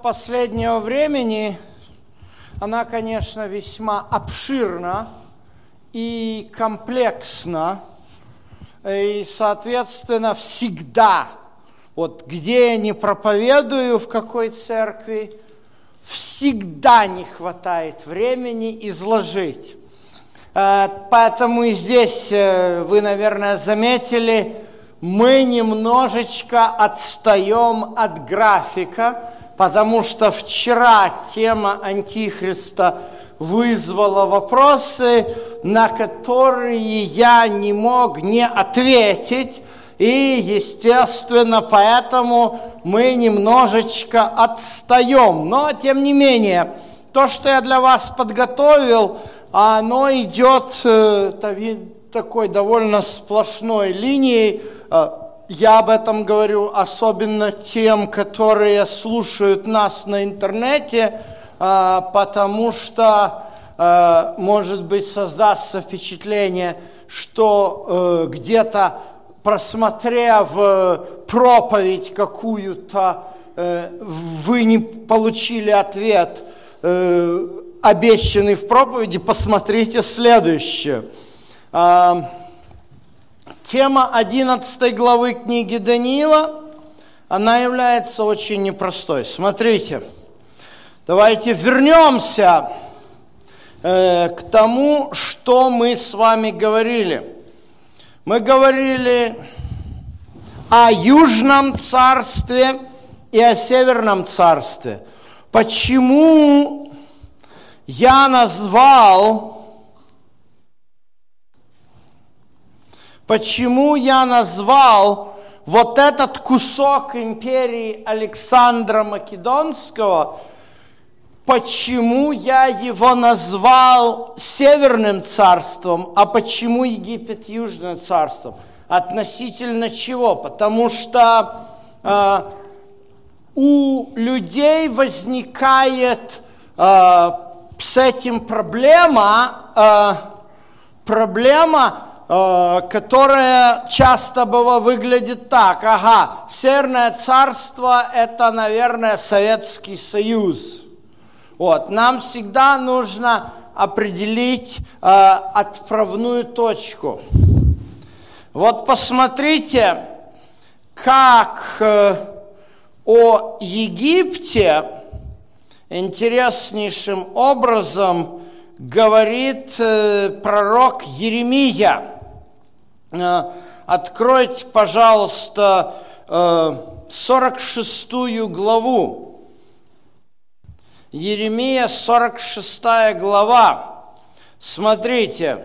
Последнего времени, она, конечно, весьма обширна и комплексна, и, соответственно, всегда, вот где я не проповедую, в какой церкви, всегда не хватает времени изложить. Поэтому и здесь, вы, наверное, заметили, мы немножечко отстаем от графика, потому что вчера тема Антихриста вызвала вопросы, на которые я не мог не ответить, и, естественно, поэтому мы немножечко отстаем. Но, тем не менее, то, что я для вас подготовил, оно идет такой довольно сплошной линией. Я об этом говорю особенно тем, которые слушают нас на интернете, потому что, может быть, создастся впечатление, что где-то, просмотрев проповедь какую-то, вы не получили ответ, обещанный в проповеди. Посмотрите следующее. Тема 11 главы книги Даниила, она является очень непростой. Смотрите, давайте вернемся к тому, что мы с вами говорили. Мы говорили о Южном царстве и о Северном царстве. Почему я назвал вот этот кусок империи Александра Македонского, почему я его назвал Северным царством, а почему Египет Южным царством? Относительно чего? Потому что у людей возникает с этим проблема, которая часто выглядит так. Северное царство – это, наверное, Советский Союз. Вот. Нам всегда нужно определить отправную точку. Вот посмотрите, как о Египте интереснейшим образом говорит пророк Еремия. Откройте, пожалуйста, 46 главу. Еремия, 46 глава. Смотрите.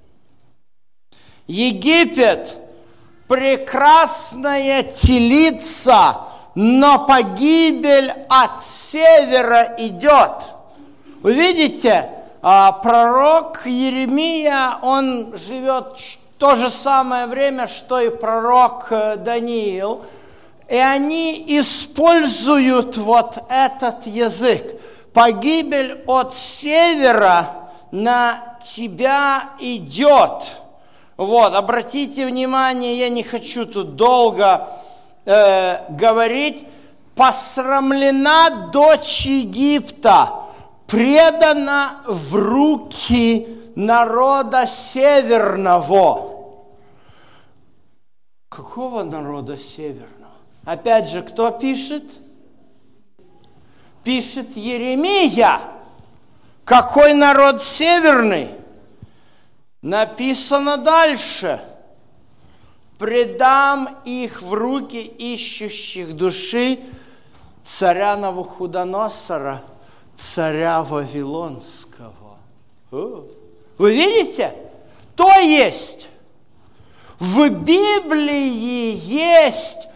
Египет – прекрасная телица, но погибель от севера идет. Вы видите, пророк Еремия, он живет в то же самое время, что и пророк Даниил, и они используют вот этот язык. Погибель от севера на тебя идет. Вот, обратите внимание, я не хочу тут долго говорить. Посрамлена дочь Египта, предана в руки народа северного. Какого народа северного? Опять же, кто пишет? Пишет Еремия. Какой народ северный? Написано дальше. «Предам их в руки ищущих души царя Навуходоносора, царя Вавилонского». Вы видите? То есть, в Библии есть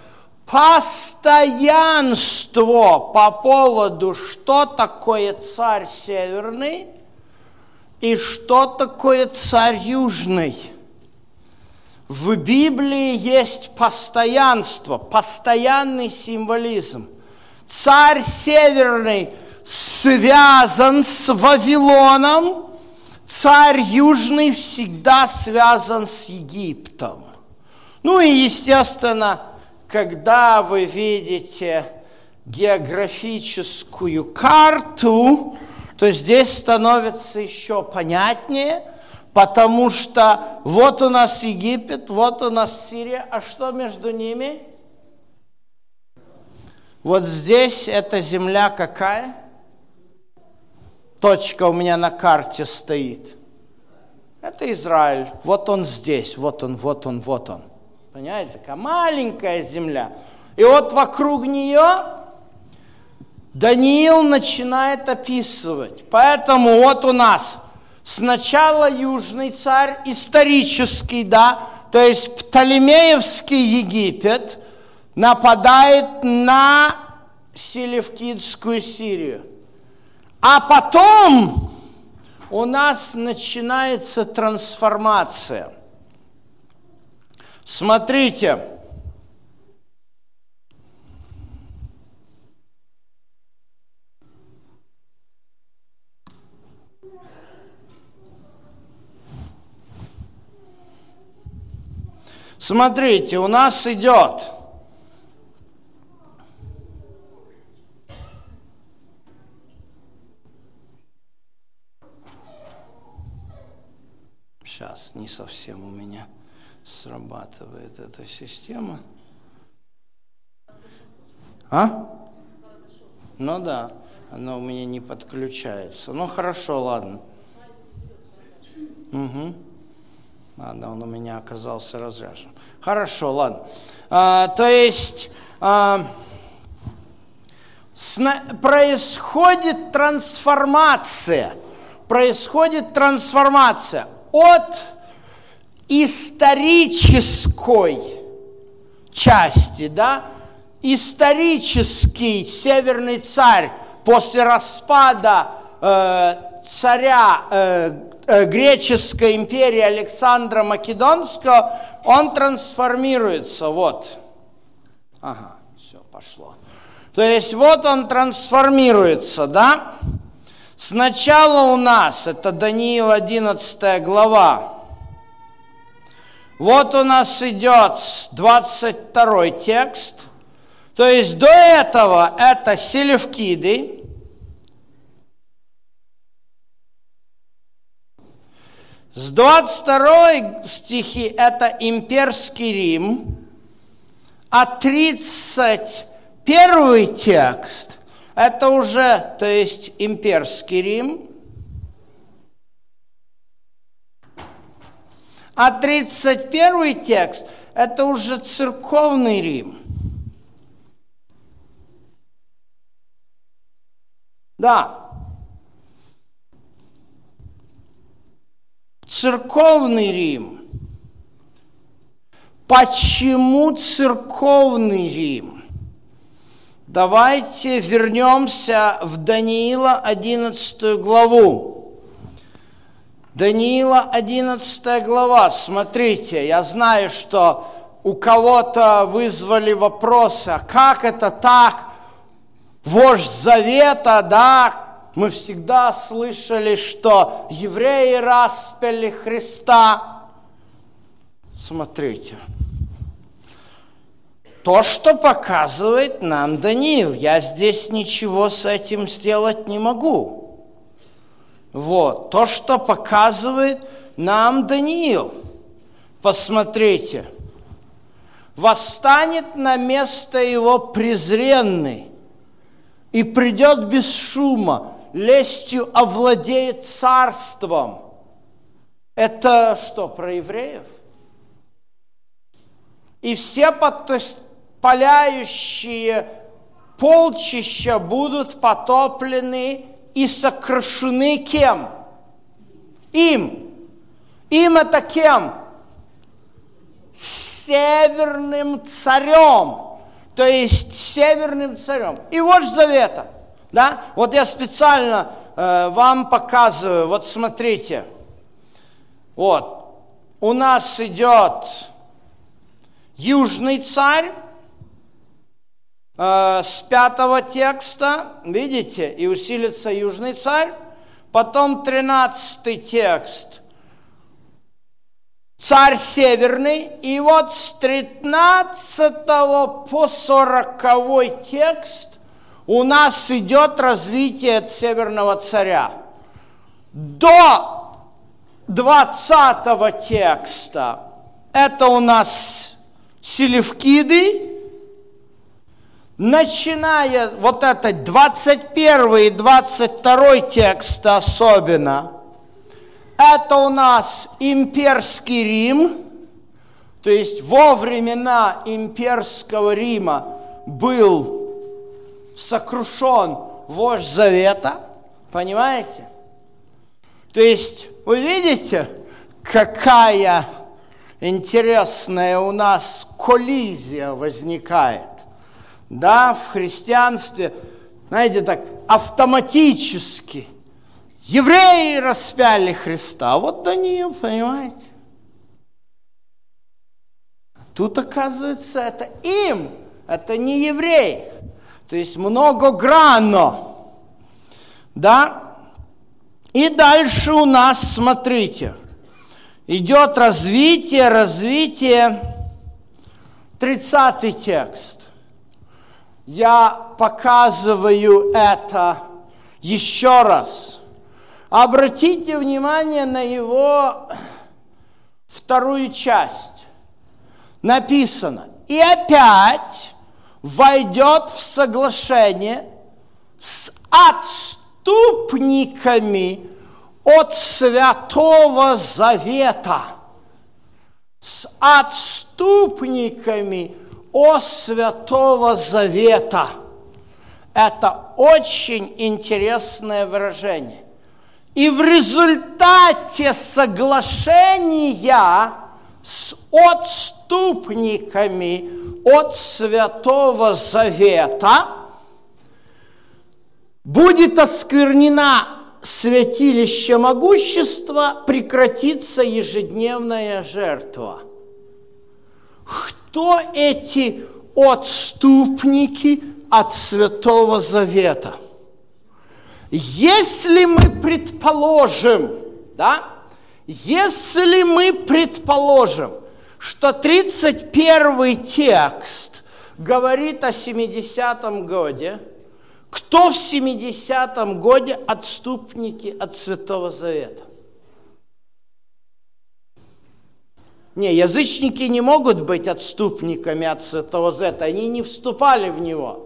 постоянство по поводу, что такое царь северный и что такое царь южный. В Библии есть постоянство, постоянный символизм. Царь северный связан с Вавилоном, царь южный всегда связан с Египтом. Ну и, естественно, когда вы видите географическую карту, то здесь становится еще понятнее, потому что вот у нас Египет, вот у нас Сирия, а что между ними? Вот здесь эта земля какая? Точка у меня на карте стоит. Это Израиль. Вот он здесь, вот он. Понимаете, такая маленькая земля. И вот вокруг нее Даниил начинает описывать. Поэтому вот у нас сначала южный царь, исторический, да, то есть Птолемеевский Египет нападает на Селевкидскую Сирию. А потом у нас начинается трансформация. Смотрите. Смотрите, у нас идет сейчас не совсем у меня срабатывает эта система. Ну да, она у меня не подключается. Ну хорошо, ладно. Угу. Ладно, он у меня оказался разряжен. Хорошо, ладно. То есть происходит трансформация. От исторической части, да, исторический северный царь после распада царя греческой империи Александра Македонского, он трансформируется, вот. Ага, все, пошло. То есть вот он трансформируется, да. Сначала у нас, это Даниил 11 глава, вот у нас идет 22 текст, то есть до этого это Селевкиды, с 22 стихи это имперский Рим, а 31 текст это уже, то есть имперский Рим, а 31 текст это уже церковный Рим. Да. Церковный Рим. Почему церковный Рим? Давайте вернемся в Даниила 11 главу. Даниила 11 глава. Смотрите, я знаю, что у кого-то вызвали вопросы, а как это так? Вождь Завета, да? Мы всегда слышали, что евреи распяли Христа. Смотрите. То, что показывает нам Даниил. Я здесь ничего с этим сделать не могу. Вот. То, что показывает нам Даниил. Посмотрите. Восстанет на место его презренный и придет без шума, лестью овладеет царством. Это что, про евреев? И все паляющие полчища будут потоплены и сокрушены кем? Им. Им это кем? Северным царем. То есть северным царем. И вождь Завета. Да? Вот я специально вам показываю. Вот смотрите. Вот. У нас идет южный царь с 5 текста. Видите? И усилится южный царь. Потом 13 текст. Царь северный. И вот с 13 по 40 текст у нас идет развитие от Северного царя. До 20 текста это у нас селевкиды, начиная вот это 21 и 22 текста особенно, это у нас имперский Рим, то есть во времена имперского Рима был сокрушен вождь Завета, понимаете? То есть вы видите, какая интересная у нас коллизия возникает. Да, в христианстве, знаете, так автоматически евреи распяли Христа. Вот Даниил, понимаете? Тут, оказывается, это им, это не евреи. То есть многогранно. Да? И дальше у нас, смотрите, идет развитие, 30 текст. Я показываю это еще раз. Обратите внимание на его вторую часть. Написано: «И опять войдет в соглашение с отступниками от Святого Завета». С отступниками от Святого Завета. Это очень интересное выражение. И в результате соглашения с отступниками от Святого Завета будет осквернена святилище могущества, прекратится ежедневная жертва. Кто эти отступники от Святого Завета? Если мы предположим, что 31 текст говорит о 70-м годе, кто в 70-м годе отступники от Святого Завета? Не, язычники не могут быть отступниками от Святого Завета, они не вступали в него.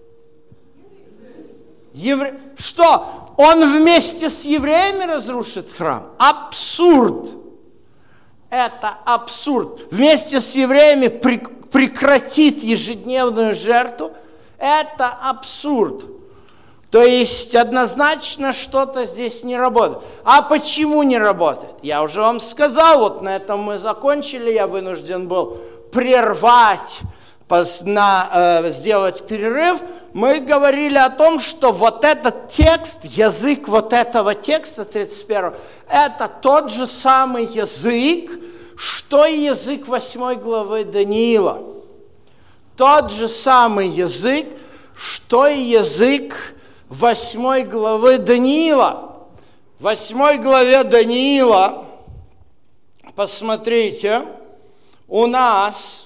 Что? Он вместе с евреями разрушит храм? Абсурд! Это абсурд. Вместе с евреями прекратит ежедневную жертву? Это абсурд. То есть однозначно что-то здесь не работает. А почему не работает? Я уже вам сказал, вот на этом мы закончили, я вынужден был прервать, сделать перерыв. Мы говорили о том, что вот этот текст, язык вот этого текста 31, это тот же самый язык, что и язык 8 главы Даниила. Тот же самый язык, что и язык 8 главы Даниила. В 8 главе Даниила, посмотрите, у нас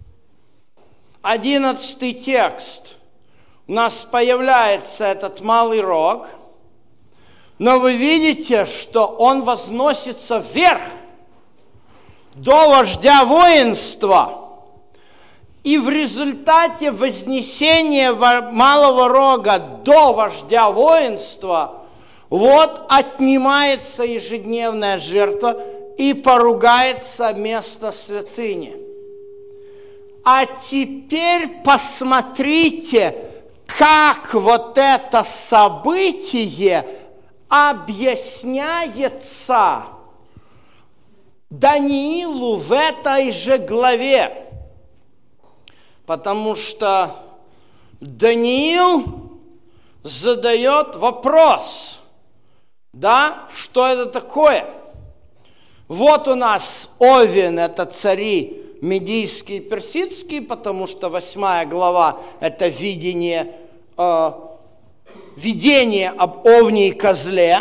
11 текст. У нас появляется этот малый рог, но вы видите, что он возносится вверх до вождя воинства. И в результате вознесения малого рога до вождя воинства вот отнимается ежедневная жертва и поругается место святыни. А теперь посмотрите, как вот это событие объясняется Даниилу в этой же главе. Потому что Даниил задает вопрос, что это такое? Вот у нас Овен, это цари медийские и персидские, потому что 8 глава – это видение об овне и козле.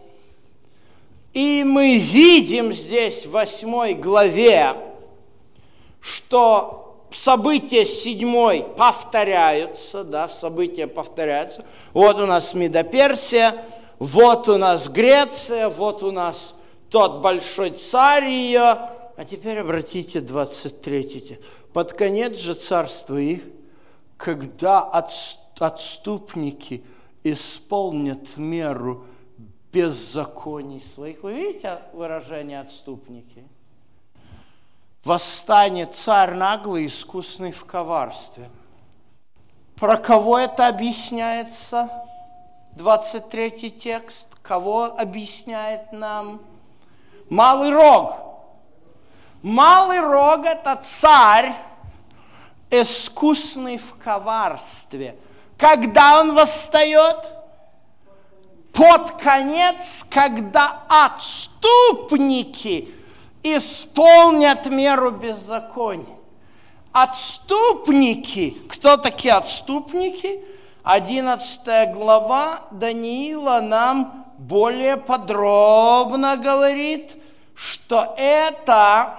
И мы видим здесь в 8 главе, что события 7 повторяются, да, события повторяются. Вот у нас Медоперсия, вот у нас Греция, вот у нас тот большой царь ее. А теперь обратите 23. Под конец же царства их, когда отступники исполнят меру беззаконий своих. Вы видите выражение «отступники»? Восстанет царь наглый, искусный в коварстве. Про кого это объясняется? 23 текст. Кого объясняет нам? Малый рог. Малый рог – это царь, искусный в коварстве. Когда он восстает? Под конец, когда отступники исполнят меру беззакония. Отступники. Кто такие отступники? 11 глава Даниила нам более подробно говорит, что это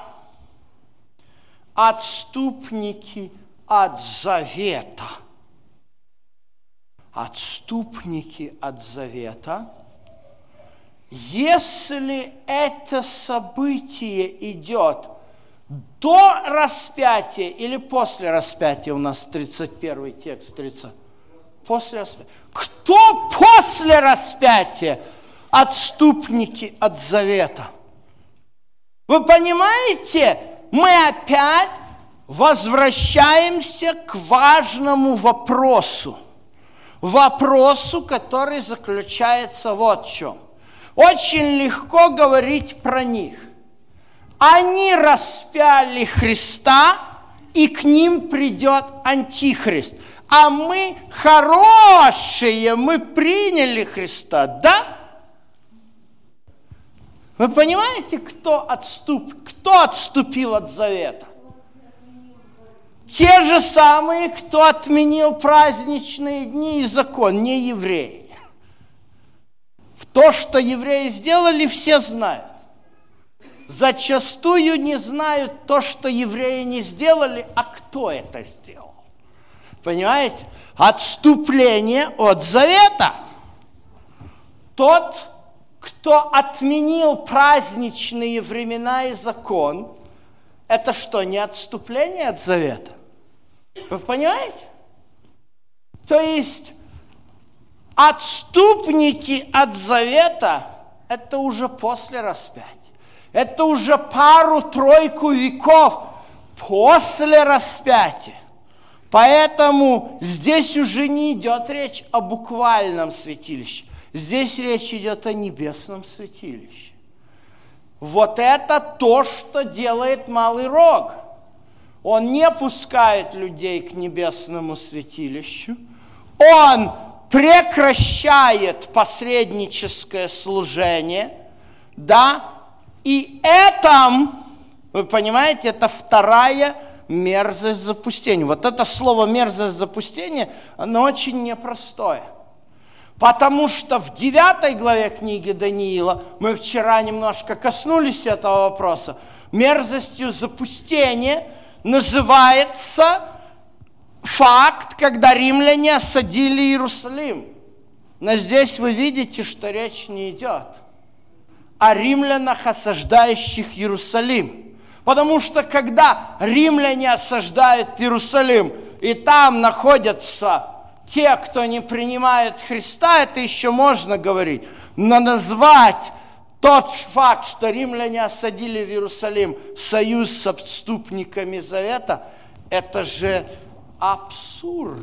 отступники от завета. Отступники от завета. Если это событие идет до распятия или после распятия, у нас 31 текст, 30. После распятия. Кто после распятия? Отступники от завета. Вы понимаете, мы опять возвращаемся к важному вопросу. Вопросу, который заключается вот в чем. Очень легко говорить про них. Они распяли Христа, и к ним придет Антихрист. А мы хорошие, мы приняли Христа, да? Вы понимаете, кто отступил от завета? Те же самые, кто отменил праздничные дни и закон, не евреи. То, что евреи сделали, все знают. Зачастую не знают то, что евреи не сделали, а кто это сделал. Понимаете? Отступление от завета. Тот, кто отменил праздничные времена и закон, это что, не отступление от завета? Вы понимаете? То есть отступники от завета – это уже после распятия. Это уже пару-тройку веков после распятия. Поэтому здесь уже не идет речь о буквальном святилище. Здесь речь идет о небесном святилище. Вот это то, что делает Малый Рог. Он не пускает людей к небесному святилищу. Он прекращает посредническое служение, да, и это, вы понимаете, это вторая мерзость запустения. Вот это слово мерзость запустения, оно очень непростое. Потому что в 9 главе книги Даниила, мы вчера немножко коснулись этого вопроса, мерзостью запустения называется факт, когда римляне осадили Иерусалим. Но здесь вы видите, что речь не идет о римлянах, осаждающих Иерусалим. Потому что когда римляне осаждают Иерусалим, и там находятся те, кто не принимает Христа, это еще можно говорить. Но назвать тот факт, что римляне осадили в Иерусалим союз с отступниками завета, это же абсурд.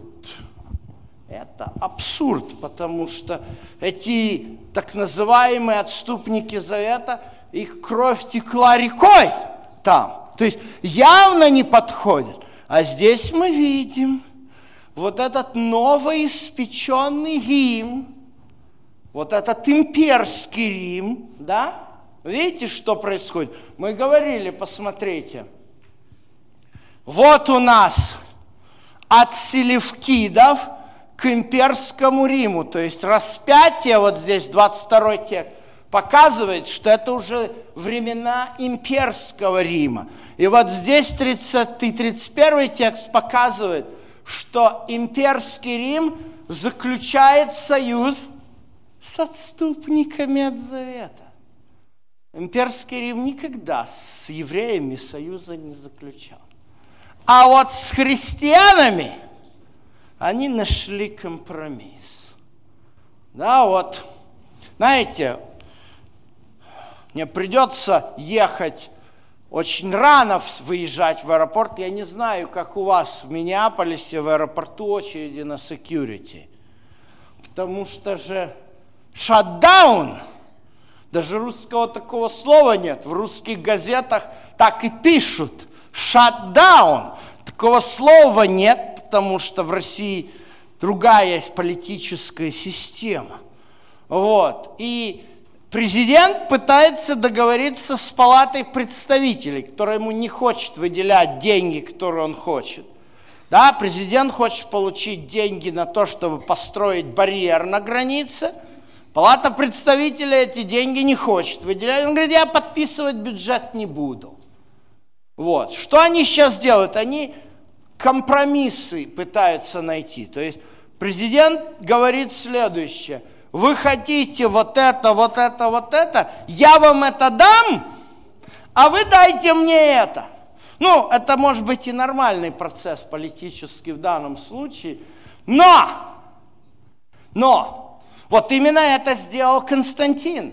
Это абсурд, потому что эти так называемые отступники завета, их кровь текла рекой там. То есть явно не подходит. А здесь мы видим вот этот новоиспеченный Рим, вот этот имперский Рим, да? Видите, что происходит? Мы говорили, посмотрите. Вот у нас от селевкидов к имперскому Риму, то есть распятие, вот здесь 22 текст, показывает, что это уже времена имперского Рима. И вот здесь 30 и 31 текст показывает, что имперский Рим заключает союз с отступниками от завета. Имперский Рим никогда с евреями союза не заключал. А вот с христианами они нашли компромисс. Да, вот, знаете, мне придется ехать очень рано, выезжать в аэропорт. Я не знаю, как у вас в Миннеаполисе в аэропорту очереди на security. Потому что же шатдаун. Даже русского такого слова нет. В русских газетах так и пишут. Шатдаун. Такого слова нет, потому что в России другая есть политическая система. Вот. И президент пытается договориться с палатой представителей, которая ему не хочет выделять деньги, которые он хочет. Да, президент хочет получить деньги на то, чтобы построить барьер на границе. Палата представителей эти деньги не хочет выделять. Он говорит, я подписывать бюджет не буду. Вот. Что они сейчас делают? Они компромиссы пытаются найти. То есть президент говорит следующее. Вы хотите вот это, вот это, вот это, я вам это дам, а вы дайте мне это. Ну, это может быть и нормальный процесс политический в данном случае, но, вот именно это сделал Константин.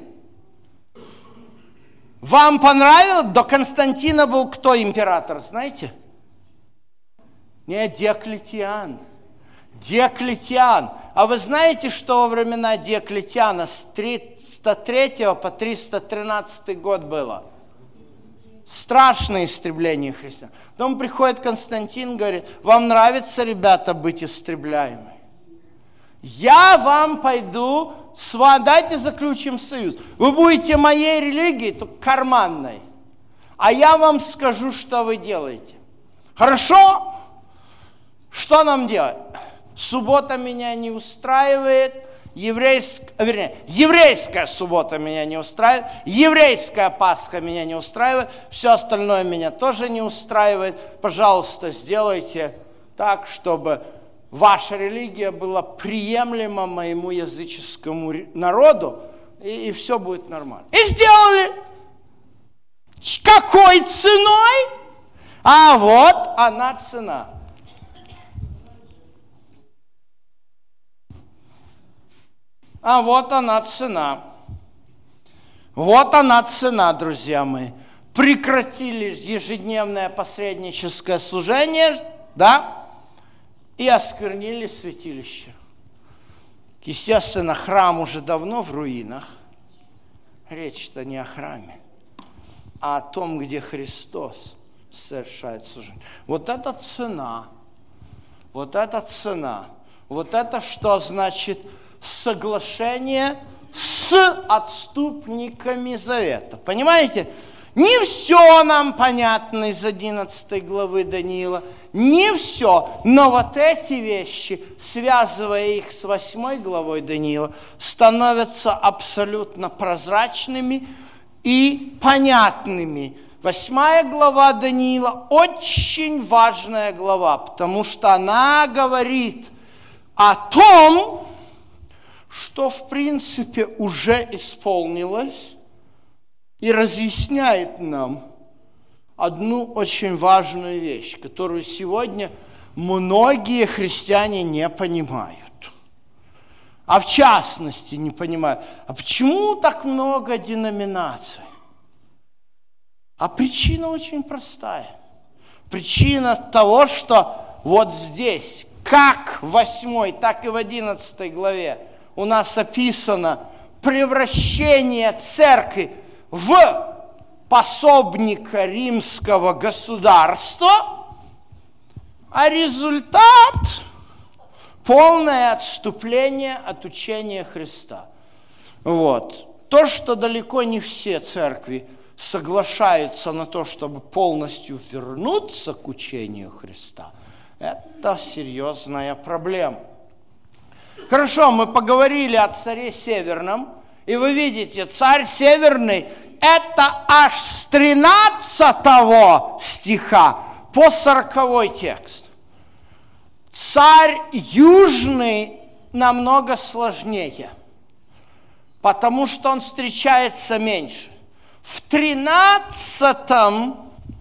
Вам понравилось? До Константина был кто император, знаете? Не, Диоклетиан. Диоклетиан. А вы знаете, что во времена Диоклетиана с 303 по 313 год было? Страшное истребление христиан. Потом приходит Константин, говорит, вам нравится, ребята, быть истребляемыми? Я вам пойду с вами, дайте заключим союз. Вы будете моей религией, только карманной. А я вам скажу, что вы делаете. Хорошо? Что нам делать? Суббота меня не устраивает, еврейская суббота меня не устраивает, еврейская Пасха меня не устраивает, все остальное меня тоже не устраивает. Пожалуйста, сделайте так, чтобы ваша религия была приемлема моему языческому народу, и все будет нормально. И сделали. Какой ценой? А вот она цена. А вот она цена. Вот она цена, друзья мои. Прекратили ежедневное посредническое служение, да, и осквернили святилище. Естественно, храм уже давно в руинах. Речь-то не о храме, а о том, где Христос совершает служение. Вот это цена. Вот это цена. Вот это что значит соглашение с отступниками завета. Понимаете? Не все нам понятно из 11 главы Даниила, не все, но вот эти вещи, связывая их с 8 главой Даниила, становятся абсолютно прозрачными и понятными. 8 глава Даниила очень важная глава, потому что она говорит о том, что в принципе уже исполнилось, и разъясняет нам одну очень важную вещь, которую сегодня многие христиане не понимают. А в частности не понимают, а почему так много деноминаций? А причина очень простая. Причина того, что вот здесь, как в 8, так и в 11 главе, у нас описано превращение церкви в пособника римского государства, а результат – полное отступление от учения Христа. Вот. То, что далеко не все церкви соглашаются на то, чтобы полностью вернуться к учению Христа, это серьезная проблема. Хорошо, мы поговорили о царе Северном, И вы видите, царь северный, это аж с 13 стиха по 40 текст. Царь южный намного сложнее, потому что он встречается меньше. В 13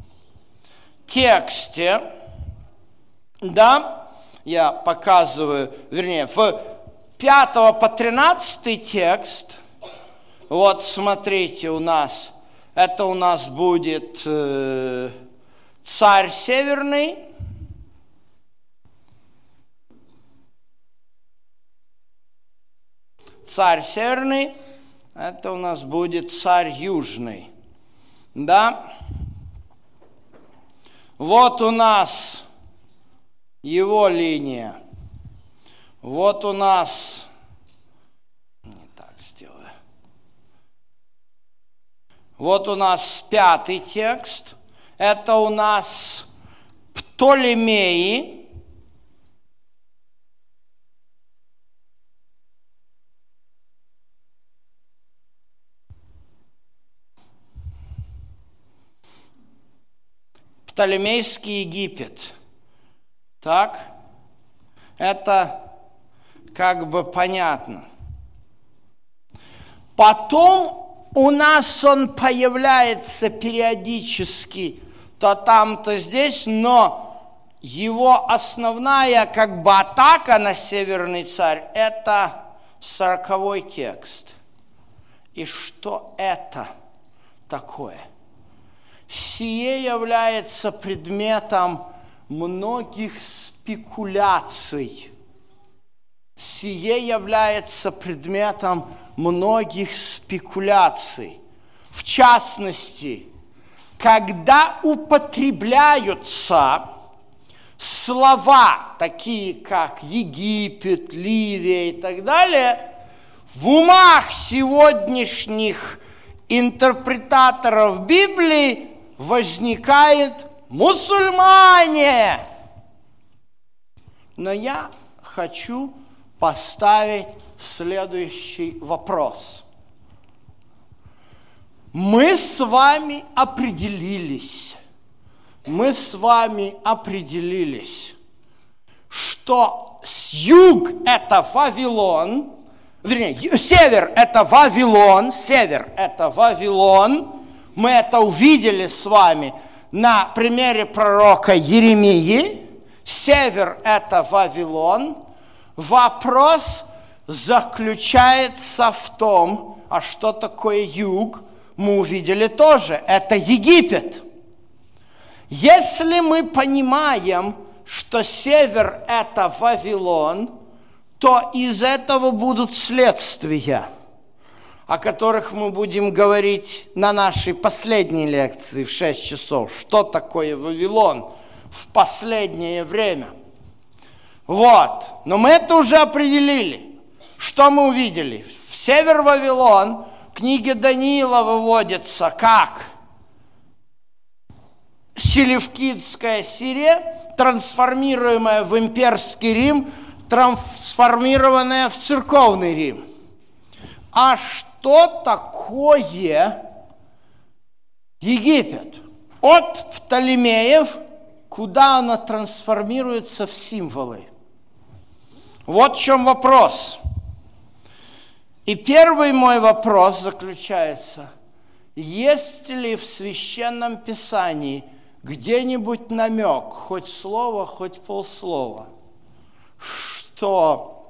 тексте, да, я показываю, вернее, в 5 по 13 текст, вот смотрите, это у нас будет царь северный, это у нас будет царь южный, да. Вот у нас его линия, вот у нас, не так сделаю, вот у нас 5 текст, это у нас Птолемеи, Птолемейский Египет. Так, это как бы понятно. Потом у нас он появляется периодически то там, то здесь, но его основная как бы атака на северный царь – это 40 текст. И что это такое? Сие является предметом многих спекуляций. Сие является предметом многих спекуляций. В частности, когда употребляются слова, такие как Египет, Ливия и так далее, в умах сегодняшних интерпретаторов Библии возникает мусульмане. Но я хочу поставить следующий вопрос. Мы с вами определились, что юг – это Вавилон, вернее, север – это Вавилон, мы это увидели с вами на примере пророка Иеремии. Север – это Вавилон. Вопрос заключается в том, а что такое юг, мы увидели тоже. Это Египет. Если мы понимаем, что север – это Вавилон, то из этого будут следствия, о которых мы будем говорить на нашей последней лекции в 6 часов. Что такое Вавилон в последнее время? Вот. Но мы это уже определили. Что мы увидели? В север Вавилон в книге Даниила выводится как Селевкидская Сирия, трансформируемая в имперский Рим, трансформированная в церковный Рим. А что такое Египет? От Птолемеев, куда оно трансформируется в символы? Вот в чем вопрос. И первый мой вопрос заключается: есть ли в Священном Писании где-нибудь намек, хоть слово, хоть полслова, что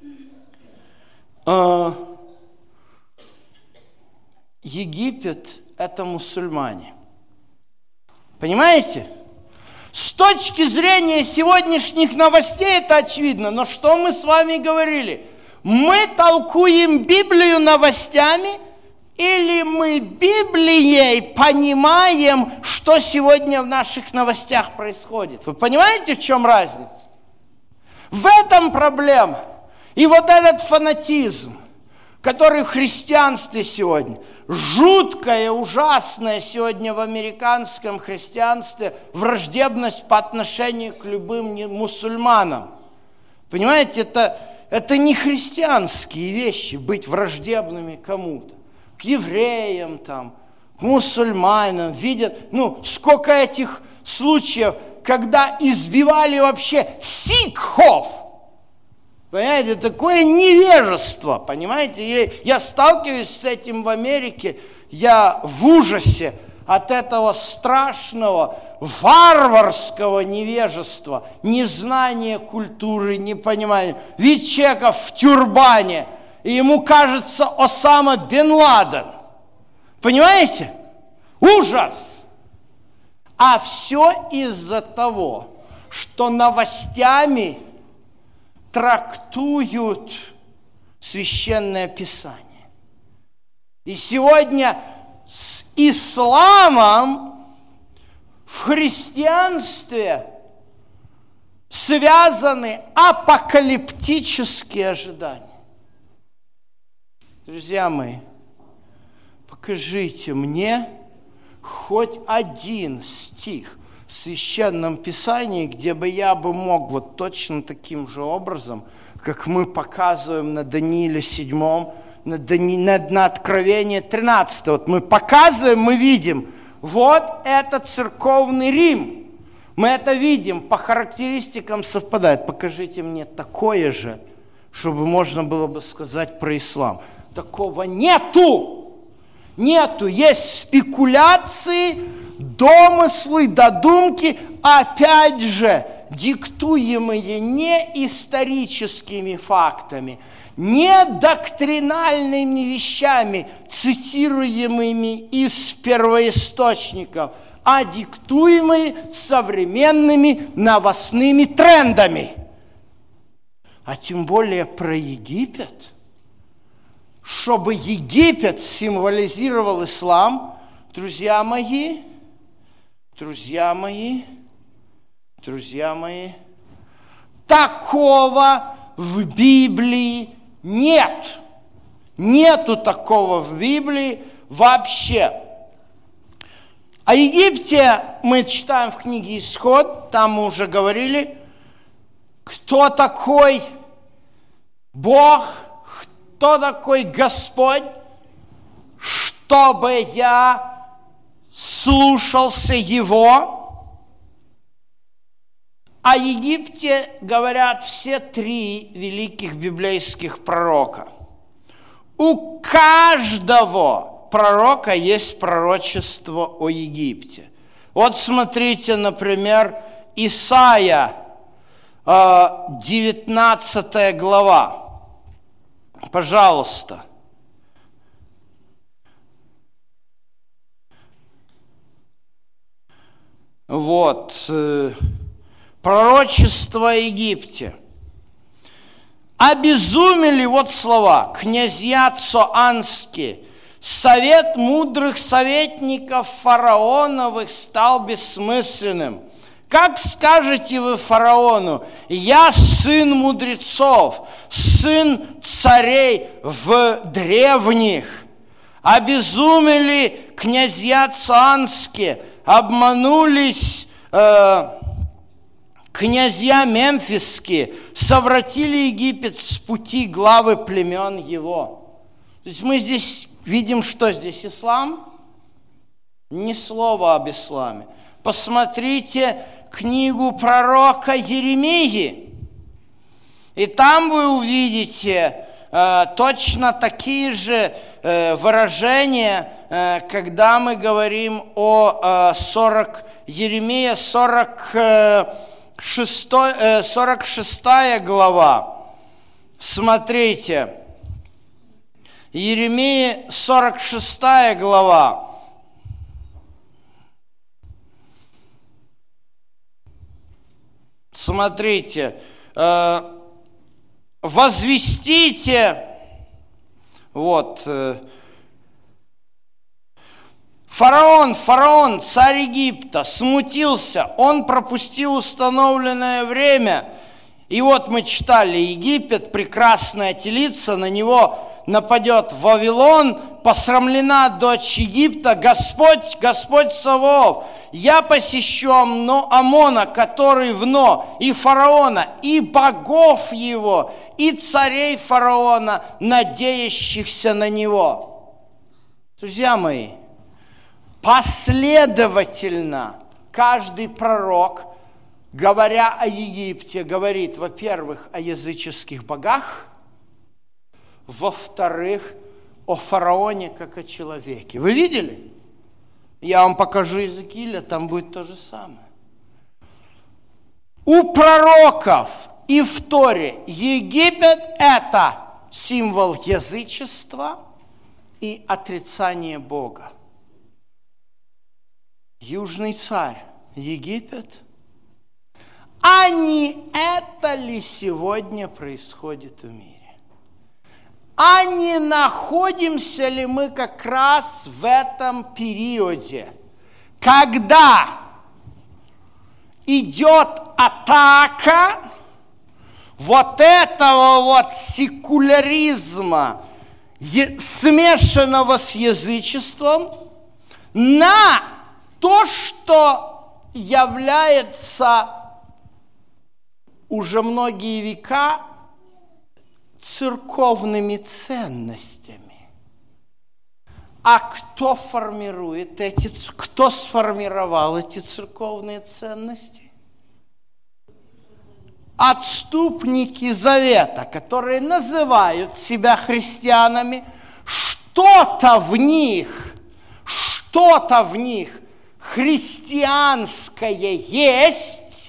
Египет – это мусульмане? Понимаете? С точки зрения сегодняшних новостей это очевидно, но что мы с вами говорили? Мы толкуем Библию новостями или мы Библией понимаем, что сегодня в наших новостях происходит? Вы понимаете, в чем разница? В этом проблема. И вот этот фанатизм, который в христианстве сегодня, жуткая, ужасная сегодня в американском христианстве враждебность по отношению к любым мусульманам. Понимаете, это Это не христианские вещи, быть враждебными кому-то. К евреям, там, к мусульманам, видят, сколько этих случаев, когда избивали вообще сикхов. Понимаете, такое невежество, понимаете? Я сталкиваюсь с этим в Америке, я в ужасе от этого страшного, варварского невежества, незнания культуры, непонимания. Вид человека в тюрбане, и ему кажется Осама бен Ладен. Понимаете? Ужас! А все из-за того, что новостями трактуют Священное Писание. И сегодня с исламом в христианстве связаны апокалиптические ожидания. Друзья мои, покажите мне хоть один стих в Священном Писании, где бы я мог вот точно таким же образом, как мы показываем на Данииле 7, на Откровении 13. Вот мы показываем, мы видим, вот это церковный Рим. Мы это видим, по характеристикам совпадает. Покажите мне такое же, чтобы можно было бы сказать про ислам. Такого нету. Нету. Есть спекуляции, домыслы, додумки, опять же, диктуемые не историческими фактами, не доктринальными вещами, цитируемыми из первоисточников, а диктуемые современными новостными трендами. А тем более про Египет. Чтобы Египет символизировал ислам, друзья мои, такого в Библии нет. Нету такого в Библии вообще. О Египте мы читаем в книге «Исход», там мы уже говорили, кто такой Бог, кто такой Господь, чтобы я слушался Его. О Египте говорят все три великих библейских пророка. У каждого пророка есть пророчество о Египте. Вот смотрите, например, Исайя, 19 глава. Пожалуйста. Вот. Пророчество о Египте. Обезумели, вот слова, князья цоанские, совет мудрых советников фараоновых стал бессмысленным. Как скажете вы фараону: я сын мудрецов, сын царей в древних. Обезумели князья цоанские, обманулись князья мемфисские, совратили Египет с пути главы племен его. То есть мы здесь видим, что здесь ислам? Ни слова об исламе. Посмотрите книгу пророка Еремии, и там вы увидите точно такие же выражения, когда мы говорим о Еремия 46 глава. Смотрите, Еремия 46 глава. Смотрите, возвестите, вот, фараон, царь Египта, смутился, он пропустил установленное время. И вот мы читали: Египет, прекрасная телица, на него нападет Вавилон, посрамлена дочь Египта, Господь Саваоф, я посещу Амона, который в Но, и фараона, и богов его, и царей фараона, надеющихся на него. Друзья мои, последовательно каждый пророк, говоря о Египте, говорит, во-первых, о языческих богах, во-вторых, о фараоне, как о человеке. Вы видели? Я вам покажу Иезекииля, там будет то же самое. У пророков и в Торе Египет – это символ язычества и отрицания Бога. Южный царь Египет. А не это ли сегодня происходит в мире? А не находимся ли мы как раз в этом периоде, когда идет атака вот этого вот секуляризма, смешанного с язычеством, на то, что является уже многие века церковными ценностями. А кто формирует кто сформировал эти церковные ценности? Отступники завета, которые называют себя христианами, что-то в них христианское есть,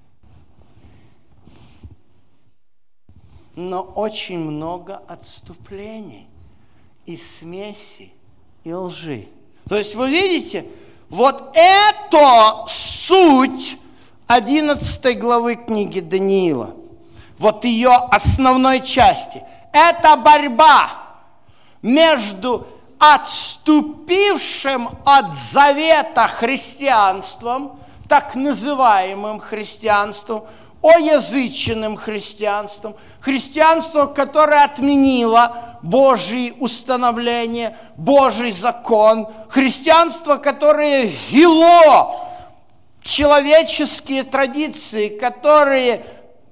но очень много отступлений и смеси, и лжи. То есть вы видите, вот это суть 11 главы книги Даниила, вот ее основной части. Это борьба между отступившим от завета христианством, так называемым христианством, оязыченным христианством, христианством, которое отменило Божьи установления, Божий закон, христианство, которое вело человеческие традиции, которые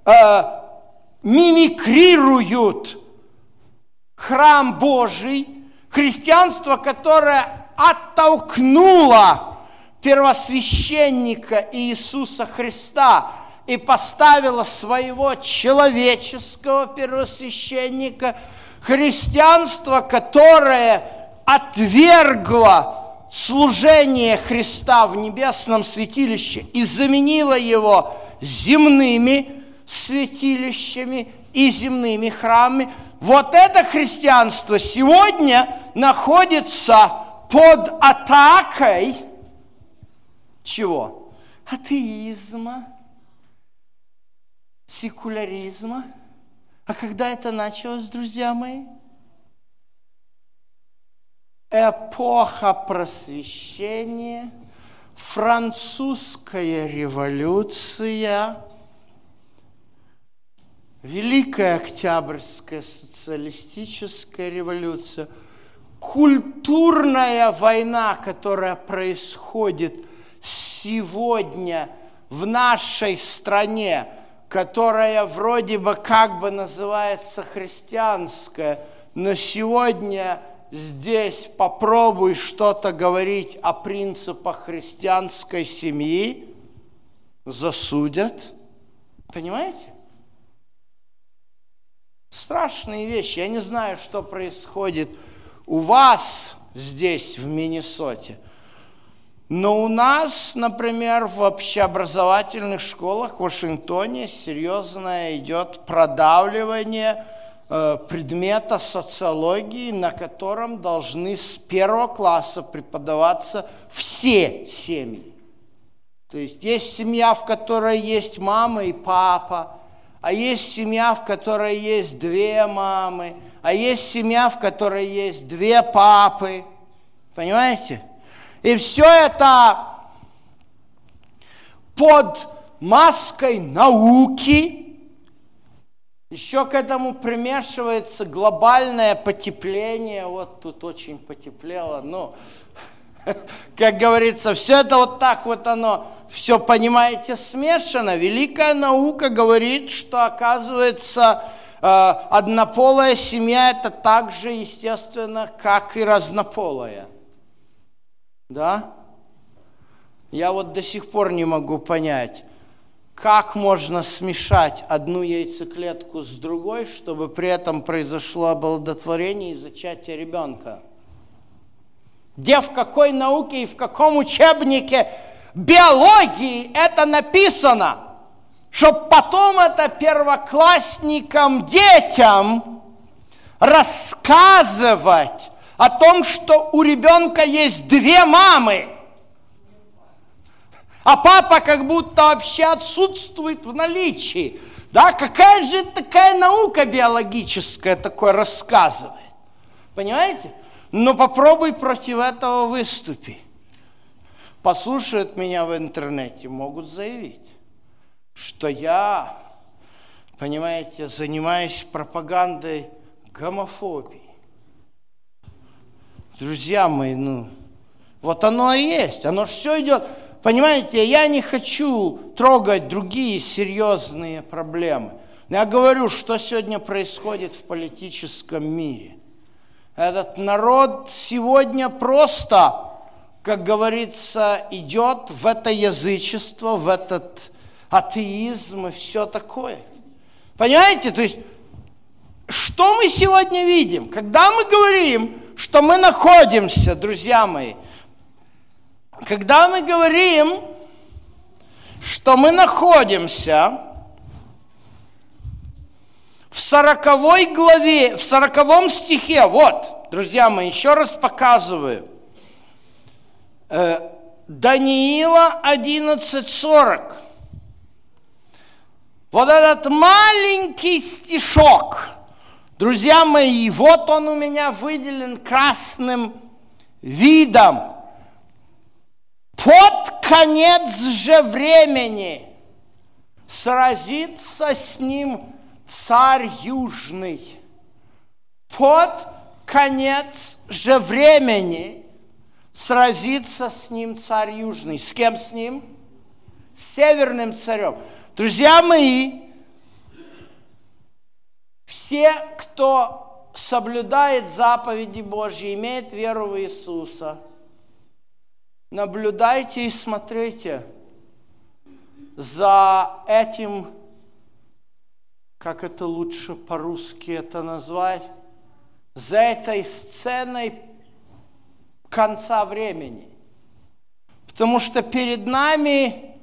мимикрируют храм Божий, христианство, которое оттолкнуло первосвященника Иисуса Христа и поставило своего человеческого первосвященника, христианство, которое отвергло служение Христа в небесном святилище и заменило его земными святилищами и земными храмами, вот это христианство сегодня находится под атакой чего? Атеизма, секуляризма. А когда это началось, друзья мои? Эпоха просвещения, французская революция, Великая Октябрьская социалистическая революция, культурная война, которая происходит сегодня в нашей стране, которая вроде бы как бы называется христианская, но сегодня здесь попробуй что-то говорить о принципах христианской семьи, засудят. Понимаете? Страшные вещи. Я не знаю, что происходит у вас здесь, в Миннесоте. Но у нас, например, в общеобразовательных школах в Вашингтоне серьезное идет продавливание предмета социологии, на котором должны с 1 класса преподаваться все семьи. То есть семья, в которой есть мама и папа, а есть семья, в которой есть 2 мамы, а есть семья, в которой есть 2 папы. Понимаете? И все это под маской науки. И Еще к этому примешивается глобальное потепление. Вот тут очень потеплело. Ну, как говорится, все это вот так вот оно, все, понимаете, смешано. Великая наука говорит, что, оказывается, однополая семья – это так же, естественно, как и разнополая. Да? Я вот до сих пор не могу понять, как можно смешать одну яйцеклетку с другой, чтобы при этом произошло оплодотворение и зачатие ребенка? Где, в какой науке и в каком учебнике биологии это написано, чтобы потом это первоклассникам, детям рассказывать о том, что у ребенка есть две мамы, а папа как будто вообще отсутствует в наличии. Да, какая же такая наука биологическая такое рассказывает? Понимаете? Но попробуй против этого выступить. Послушают меня в интернете, могут заявить, что я, понимаете, занимаюсь пропагандой гомофобии. Друзья мои, вот оно и есть, оно все идет. Понимаете, я не хочу трогать другие серьезные проблемы. Я говорю, что сегодня происходит в политическом мире. Этот народ сегодня просто, как говорится, идет в это язычество, в этот атеизм и все такое. Понимаете? То есть, что мы сегодня видим? Когда мы говорим, что мы находимся, друзья мои, когда мы говорим, что мы находимся в 40 главе, в 40 стихе, вот, друзья мои, еще раз показываю, Даниила 11:40. Вот этот маленький стишок, друзья мои, вот он у меня выделен красным видом. Под конец же времени сразится с ним царь Южный. Под конец же времени сразится с ним царь Южный. С кем с ним? С северным царем. Друзья мои, все, кто соблюдает заповеди Божьи, имеет веру в Иисуса, наблюдайте и смотрите за этим, как это лучше по-русски это назвать, за этой сценой конца времени. Потому что перед нами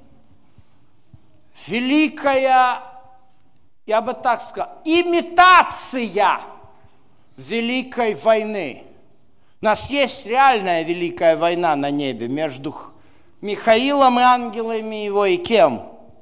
великая, я бы так сказал, имитация великой войны. У нас есть реальная великая война на небе между Михаилом и ангелами его и кем?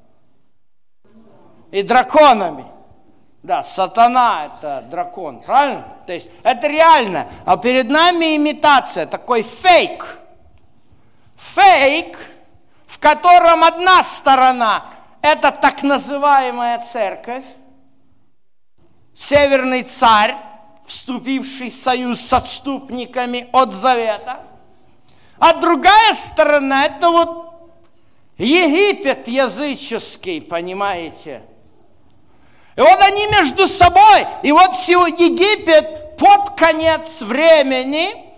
И драконами. Да, сатана – это дракон, правильно? То есть это реально. А перед нами имитация, такой фейк. Фейк, в котором одна сторона – это так называемая церковь, северный царь, вступивший в союз с отступниками от завета. А другая сторона – это вот Египет языческий, понимаете? И вот они между собой, и вот Египет под конец времени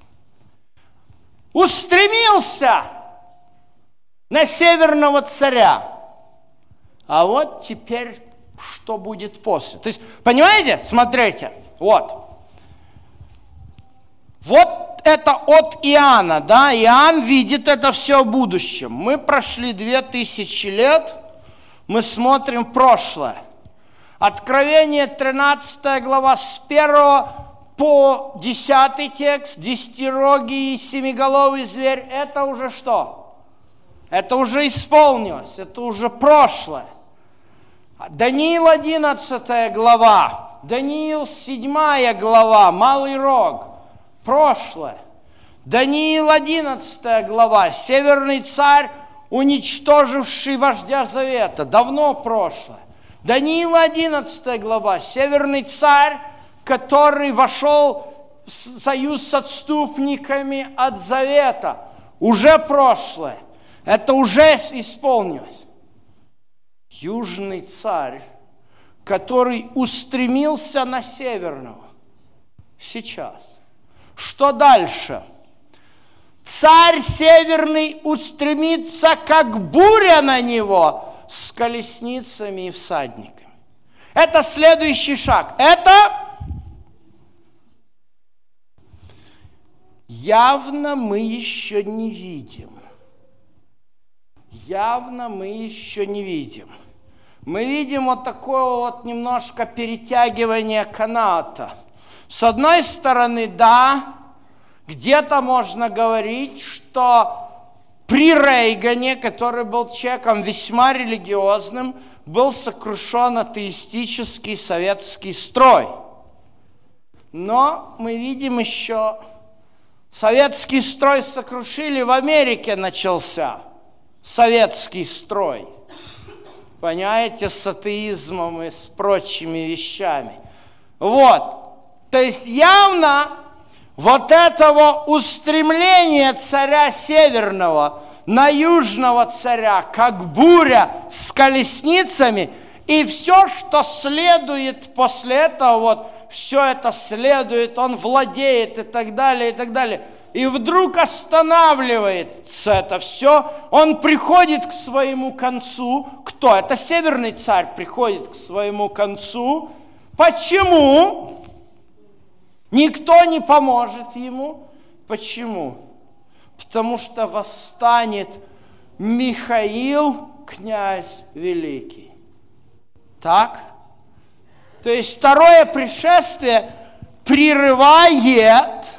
устремился на северного царя. А вот теперь что будет после? То есть, понимаете, смотрите, вот это от Иоанна, да, Иоанн видит это все в будущем. Мы прошли 2000 лет, мы смотрим прошлое. Откровение 13 глава с 1 по 10 текст, десятирогий и семиголовый зверь, это уже что? Это уже исполнилось, это уже прошлое. Даниил 11 глава, Даниил 7 глава, Малый Рог, прошлое. Даниил 11 глава, Северный царь, уничтоживший вождя Завета, давно прошлое. Даниила 11 глава. Северный царь, который вошел в союз с отступниками от завета. Уже прошлое. Это уже исполнилось. Южный царь, который устремился на северного. Сейчас. Что дальше? Царь северный устремится, как буря на него, с колесницами и всадниками. Это следующий шаг. Это явно мы еще не видим. Явно мы еще не видим. Мы видим вот такое вот немножко перетягивание каната. С одной стороны, да, где-то можно говорить, что при Рейгане, который был человеком весьма религиозным, был сокрушен атеистический советский строй. Но мы видим еще, советский строй сокрушили, в Америке начался советский строй. Понимаете, с атеизмом и с прочими вещами. Вот. То есть явно вот этого устремления царя северного на южного царя, как буря с колесницами, и все, что следует после этого, вот, все это следует, он владеет и так далее, и так далее. И вдруг останавливается это все, он приходит к своему концу. Кто? Это северный царь приходит к своему концу. Почему? Никто не поможет ему. Почему? Потому что восстанет Михаил, князь великий. Так? То есть второе пришествие прерывает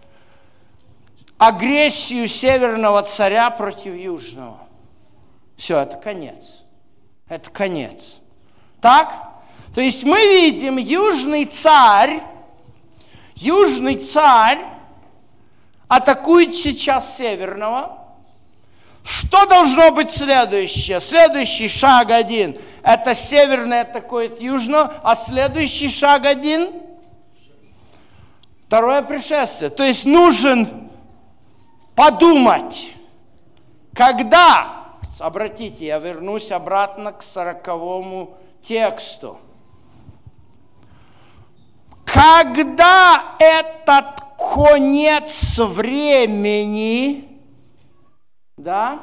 агрессию северного царя против южного. Все, это конец. Это конец. Так? То есть мы видим, южный царь атакует сейчас северного. Что должно быть следующее? Следующий шаг один. Это северный атакует южного, а следующий шаг один. Второе пришествие. То есть нужен подумать, когда, обратите, я вернусь обратно к 40-му тексту. Когда этот конец времени, да,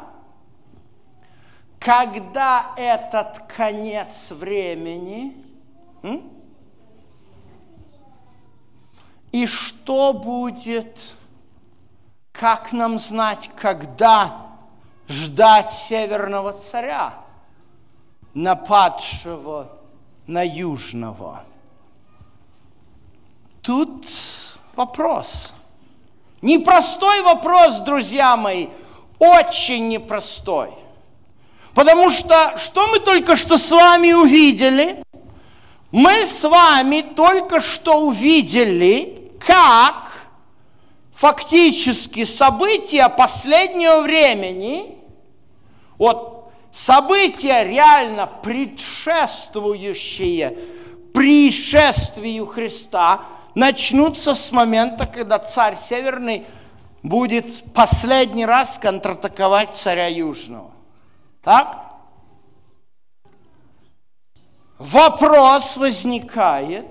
когда этот конец времени, и что будет, как нам знать, когда ждать северного царя, нападшего на южного? Тут вопрос. Непростой вопрос, друзья мои, очень непростой. Потому что мы только что с вами увидели? Мы с вами только что увидели, как фактически события последнего времени, вот события реально предшествующие пришествию Христа, начнутся с момента, когда царь Северный будет последний раз контратаковать царя Южного. Так? Вопрос возникает.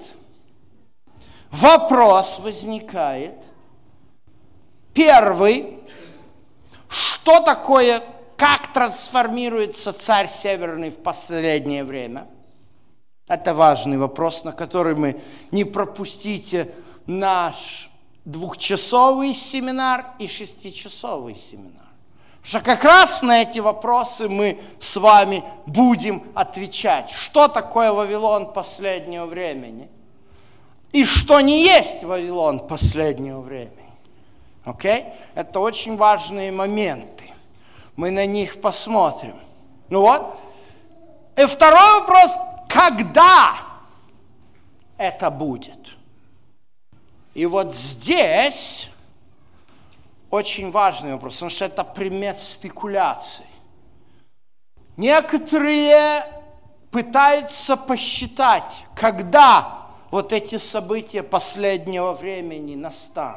Первый, что такое, как трансформируется царь Северный в последнее время? Это важный вопрос, на который мы не пропустите наш 2-часовый семинар и 6-часовый семинар. Потому что как раз на эти вопросы мы с вами будем отвечать. Что такое Вавилон последнего времени? И что не есть Вавилон последнего времени? Окей? Это очень важные моменты. Мы на них посмотрим. Ну вот. И второй вопрос. Когда это будет? И вот здесь очень важный вопрос, потому что это предмет спекуляций. Некоторые пытаются посчитать, когда вот эти события последнего времени настанут.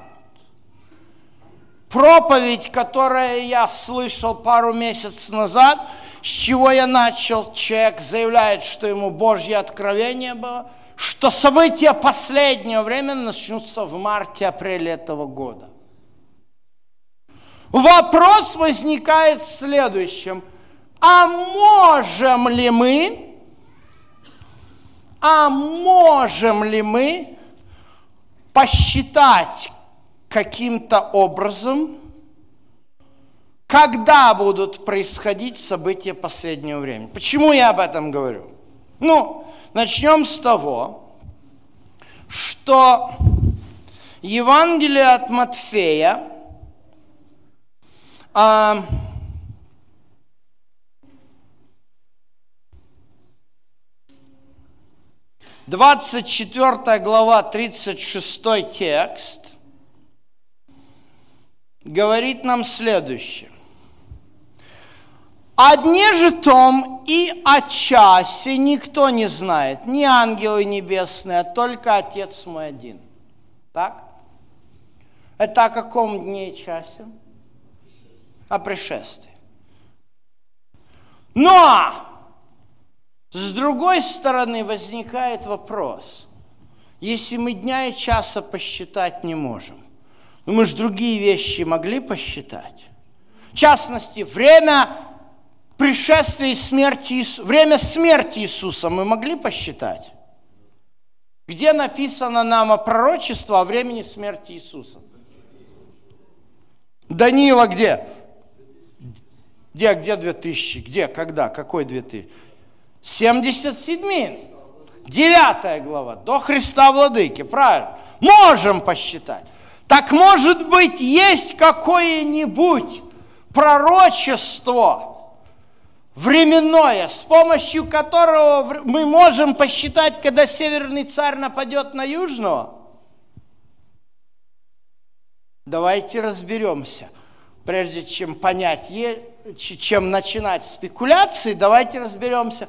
Проповедь, которую я слышал пару месяцев назад, с чего я начал, человек заявляет, что ему Божье откровение было, что события последнего времени начнутся в марте-апреле этого года. Вопрос возникает в следующем. А можем ли мы посчитать каким-то образом, когда будут происходить события последнего времени? Почему я об этом говорю? Начнем с того, что Евангелие от Матфея, 24 глава, 36 текст, говорит нам следующее. «О дне же том и о часе никто не знает, ни ангелы небесные, а только Отец мой один». Так? Это о каком дне и часе? О пришествии. Но, с другой стороны, возникает вопрос. Если мы дня и часа посчитать не можем, мы же другие вещи могли посчитать. В частности, время пришествия и смерти, время смерти Иисуса мы могли посчитать? Где написано нам о пророчестве о времени смерти Иисуса? Даниила где? Где 2000? Где? Когда? Какой 2000? 77. 9 глава. До Христа Владыки. Правильно. Можем посчитать. Так, может быть, есть какое-нибудь пророчество временное, с помощью которого мы можем посчитать, когда северный царь нападет на южного? Давайте разберемся. Прежде чем понять, чем начинать спекуляции, давайте разберемся,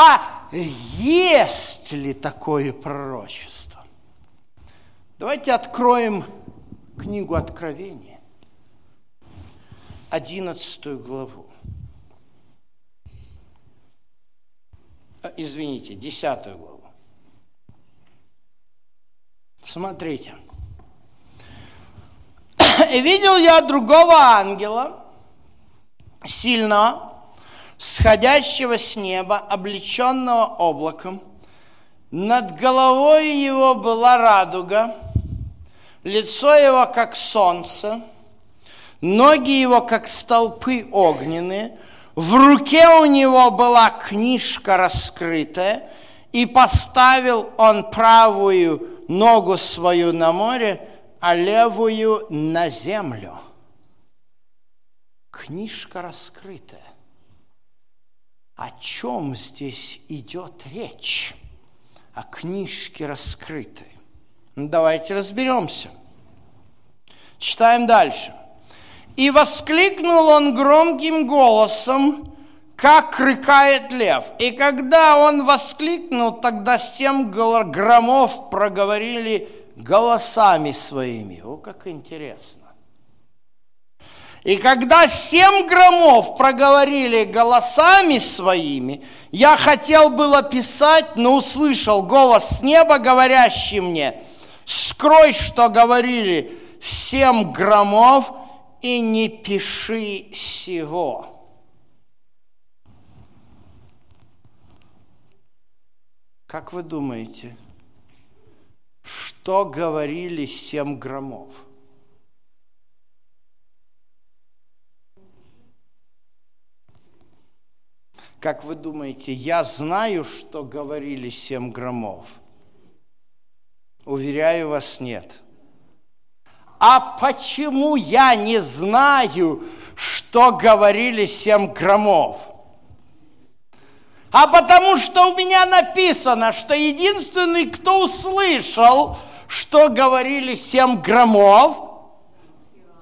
есть ли такое пророчество? Давайте откроем книгу Откровения, 11 главу. 10 главу. Смотрите. «И видел я другого ангела, сильного, сходящего с неба, облеченного облаком. Над головой его была радуга, лицо его, как солнце, ноги его, как столпы огненные. В руке у него была книжка раскрытая, и поставил он правую ногу свою на море, а левую на землю». Книжка раскрытая. О чем здесь идет речь? О книжке раскрытой. Давайте разберемся. Читаем дальше. «И воскликнул он громким голосом, как рыкает лев. И когда он воскликнул, тогда 7 громов проговорили голосами своими». О, как интересно. «И когда 7 громов проговорили голосами своими, я хотел было писать, но услышал голос с неба, говорящий мне: скрой, что говорили 7 громов, и не пиши сего». Как вы думаете, что говорили 7 громов? Как вы думаете, я знаю, что говорили 7 громов? Уверяю вас, нет. А почему я не знаю, что говорили 7 громов? А потому что у меня написано, что единственный, кто услышал, что говорили 7 громов,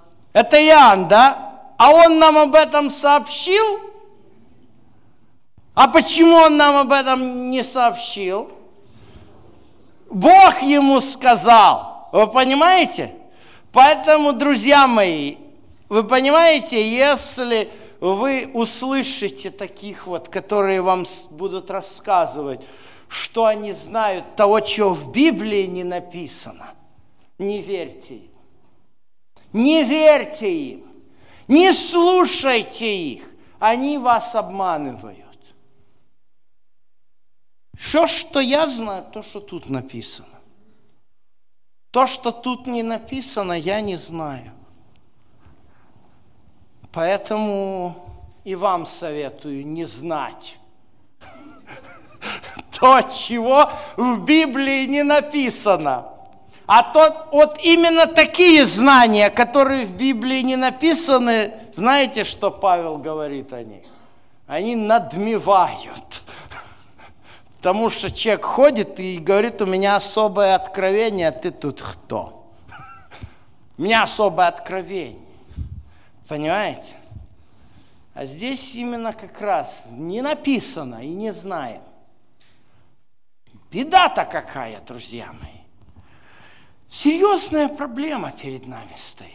это Иоанн, да? А он нам об этом сообщил? А почему он нам об этом не сообщил? Бог ему сказал. Вы понимаете? Поэтому, друзья мои, вы понимаете, если вы услышите таких вот, которые вам будут рассказывать, что они знают того, чего в Библии не написано, не верьте им. Не верьте им. Не слушайте их. Они вас обманывают. Все, что я знаю, то, что тут написано. То, что тут не написано, я не знаю. Поэтому и вам советую не знать то, чего в Библии не написано. А вот именно такие знания, которые в Библии не написаны, знаете, что Павел говорит о них? Они надмевают. Потому что человек ходит и говорит, у меня особое откровение, а ты тут кто? У меня особое откровение. Понимаете? А здесь именно как раз не написано и не знаем. Беда-то какая, друзья мои. Серьезная проблема перед нами стоит.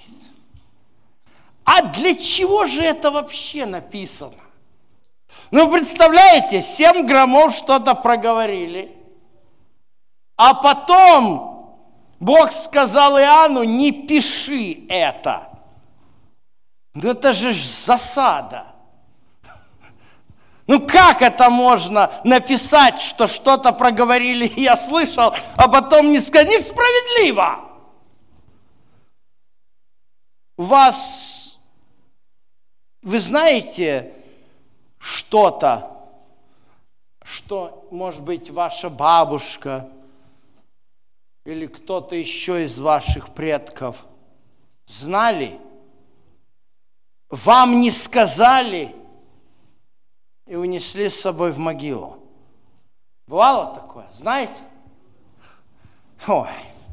А для чего же это вообще написано? Ну, представляете, 7 громов что-то проговорили, а потом Бог сказал Иоанну, не пиши это. Ну, это же засада. Ну, как это можно написать, что что-то проговорили, я слышал, а потом не сказать? Несправедливо. Вы знаете что-то, что, может быть, ваша бабушка или кто-то еще из ваших предков знали, вам не сказали и унесли с собой в могилу. Бывало такое, знаете? Ой.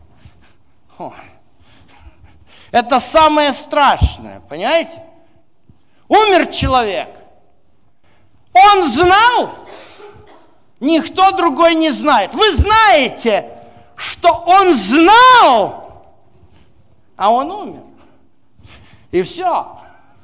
Это самое страшное, понимаете? Умер человек. Он знал, никто другой не знает. Вы знаете, что он знал, а он умер. И все.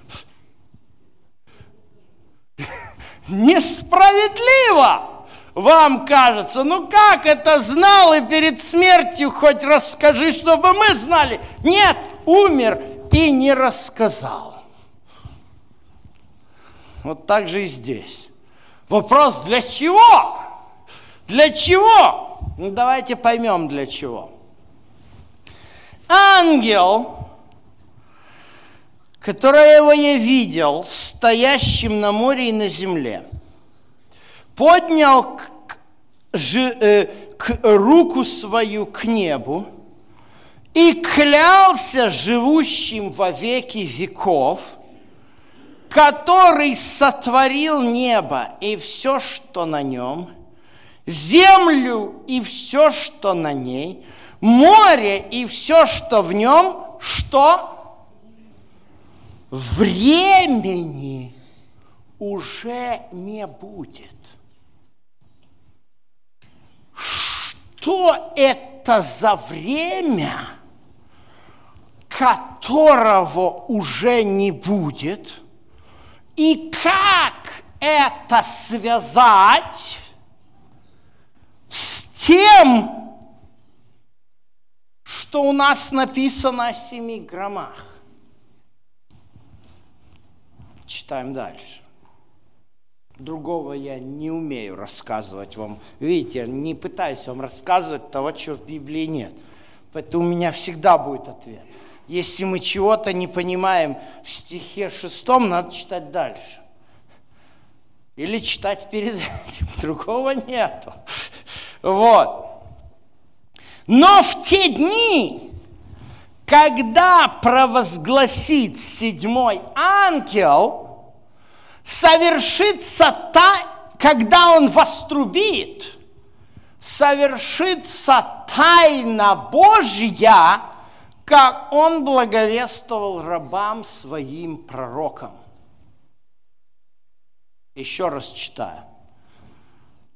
Несправедливо, вам кажется. Ну как это знал и перед смертью хоть расскажи, чтобы мы знали. Нет, умер и не рассказал. Вот так же и здесь. Вопрос, для чего? Для чего? Ну давайте поймем, для чего. Ангел, которого я видел, стоящим на море и на земле, поднял руку свою к небу и клялся живущим во веки веков, который сотворил небо и все, что на нем, землю и все, что на ней, море и все, что в нем, что? Времени уже не будет. Что это за время, которого уже не будет, и как это связать с тем, что у нас написано о 7 громах? Читаем дальше. Другого я не умею рассказывать вам. Видите, я не пытаюсь вам рассказывать того, чего в Библии нет. Поэтому у меня всегда будет ответ. Если мы чего-то не понимаем в стихе 6, надо читать дальше. Или читать перед этим. Другого нету. Вот. Но в те дни, когда провозгласит 7-й ангел, совершится когда он вострубит, совершится тайна Божья, как он благовествовал рабам своим пророкам. Еще раз читаю.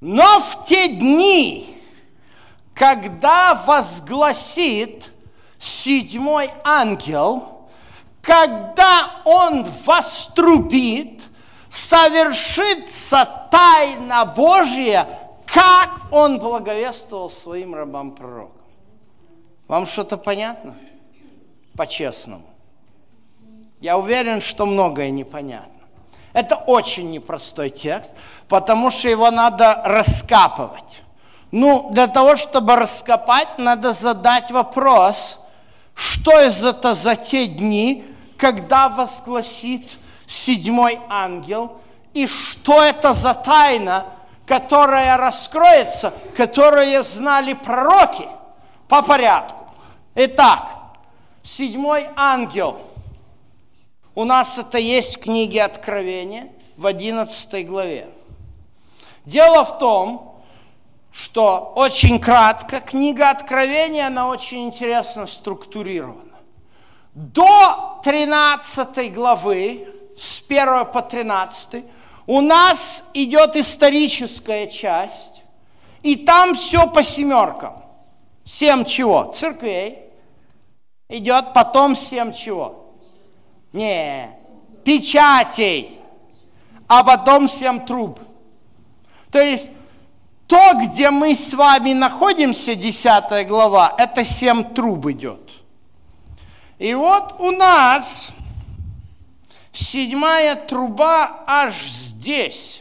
Но в те дни, когда возгласит седьмой ангел, когда он вострубит, совершится тайна Божья, как он благовествовал своим рабам-пророкам. Вам что-то понятно? По-честному. Я уверен, что многое непонятно. Это очень непростой текст, потому что его надо раскапывать. Для того, чтобы раскопать, надо задать вопрос, что это за те дни, когда возгласит седьмой ангел, и что это за тайна, которая раскроется, которую знали пророки по порядку. Итак, седьмой ангел. У нас это есть в книге Откровения в 11 главе. Дело в том, что очень кратко книга Откровения, она очень интересно структурирована. До 13 главы, с 1 по 13, у нас идет историческая часть, и там все по семеркам. 7 чего? Церквей. Идет потом 7 чего? Печатей, а потом 7 труб. То есть то, где мы с вами находимся, 10 глава, это 7 труб идет. И вот у нас 7-я труба аж здесь.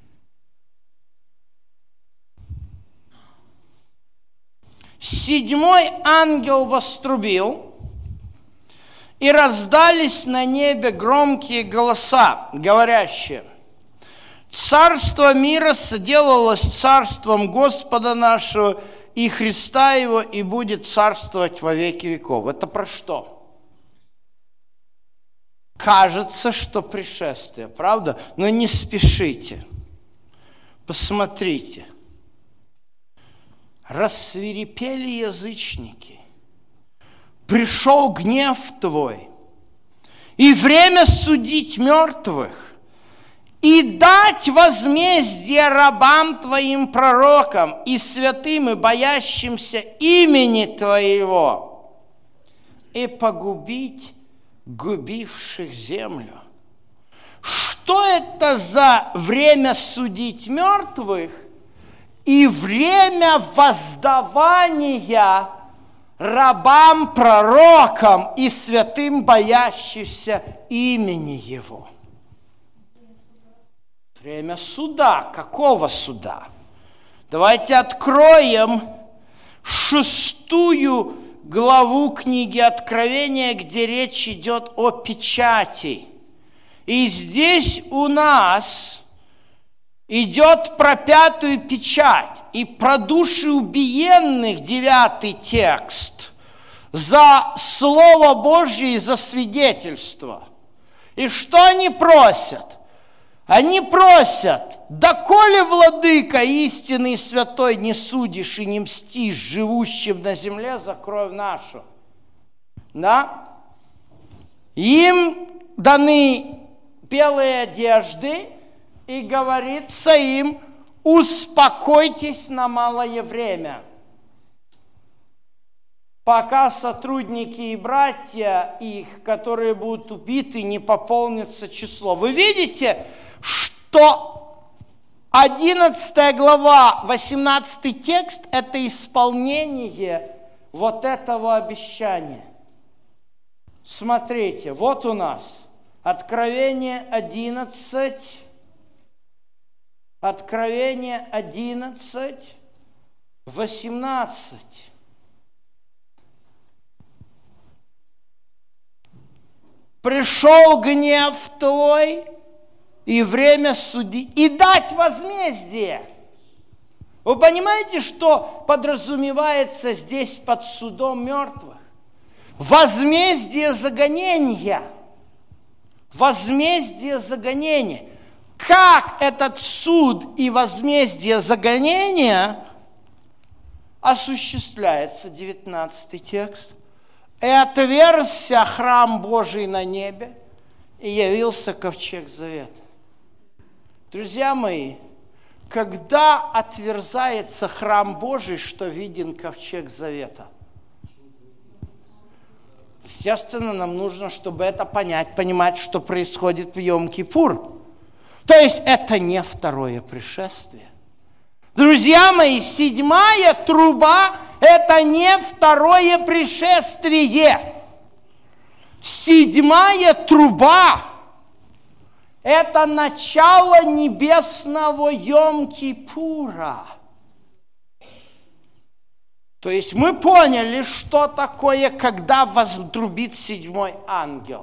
Седьмой ангел вострубил, и раздались на небе громкие голоса, говорящие: «Царство мира соделалось царством Господа нашего и Христа Его, и будет царствовать во веки веков». Это про что? Кажется, что пришествие, правда? Но не спешите. Посмотрите. Рассвирепели язычники. Пришел гнев Твой, и время судить мертвых, и дать возмездие рабам Твоим пророкам и святым и боящимся имени Твоего, и погубить губивших землю. Что это за время судить мертвых и время воздавания рабам, пророкам и святым, боящимся имени Его? Время суда. Какого суда? Давайте откроем 6 главу книги Откровения, где речь идет о печати. И здесь у нас идет про 5-ю печать. И про души убиенных, 9 текст, за Слово Божье и за свидетельство. И что они просят? Они просят: «Доколе, владыка, истинный и святой, не судишь и не мстишь живущим на земле за кровь нашу». Да? Им даны белые одежды, и говорится им: успокойтесь на малое время, пока сотрудники и братья их, которые будут убиты, не пополнится число. Вы видите, что 11 глава, 18 текст – это исполнение вот этого обещания. Смотрите, вот у нас Откровение 11, 18. «Пришел гнев Твой, и время судить, и дать возмездие». Вы понимаете, что подразумевается здесь под судом мертвых? Возмездие за гонения. Возмездие за гонения. Как этот суд и возмездие за гонения осуществляется? 19 текст. «И отверзся храм Божий на небе, и явился ковчег завета». Друзья мои, когда отверзается храм Божий, что виден ковчег завета? Естественно, нам нужно, чтобы это понимать, что происходит в Йом-Кипур. То есть это не второе пришествие. Друзья мои, 7-я труба – это не второе пришествие. 7-я труба – это начало небесного Йом-Кипура. То есть мы поняли, что такое, когда возтрубит 7-й ангел.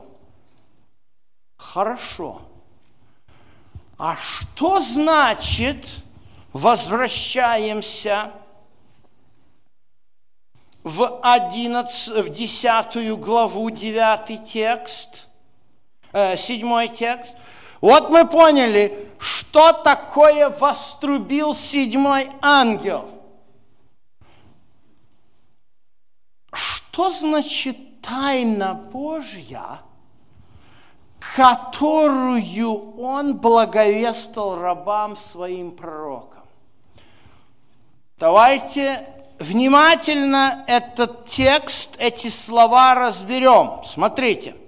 Хорошо. А что значит, возвращаемся в 10 главу, 9 текст, 7 текст. Вот мы поняли, что такое вострубил 7-й ангел. Что значит тайна Божья, которую Он благовествовал рабам своим пророкам? Давайте внимательно этот текст, эти слова разберем. Смотрите.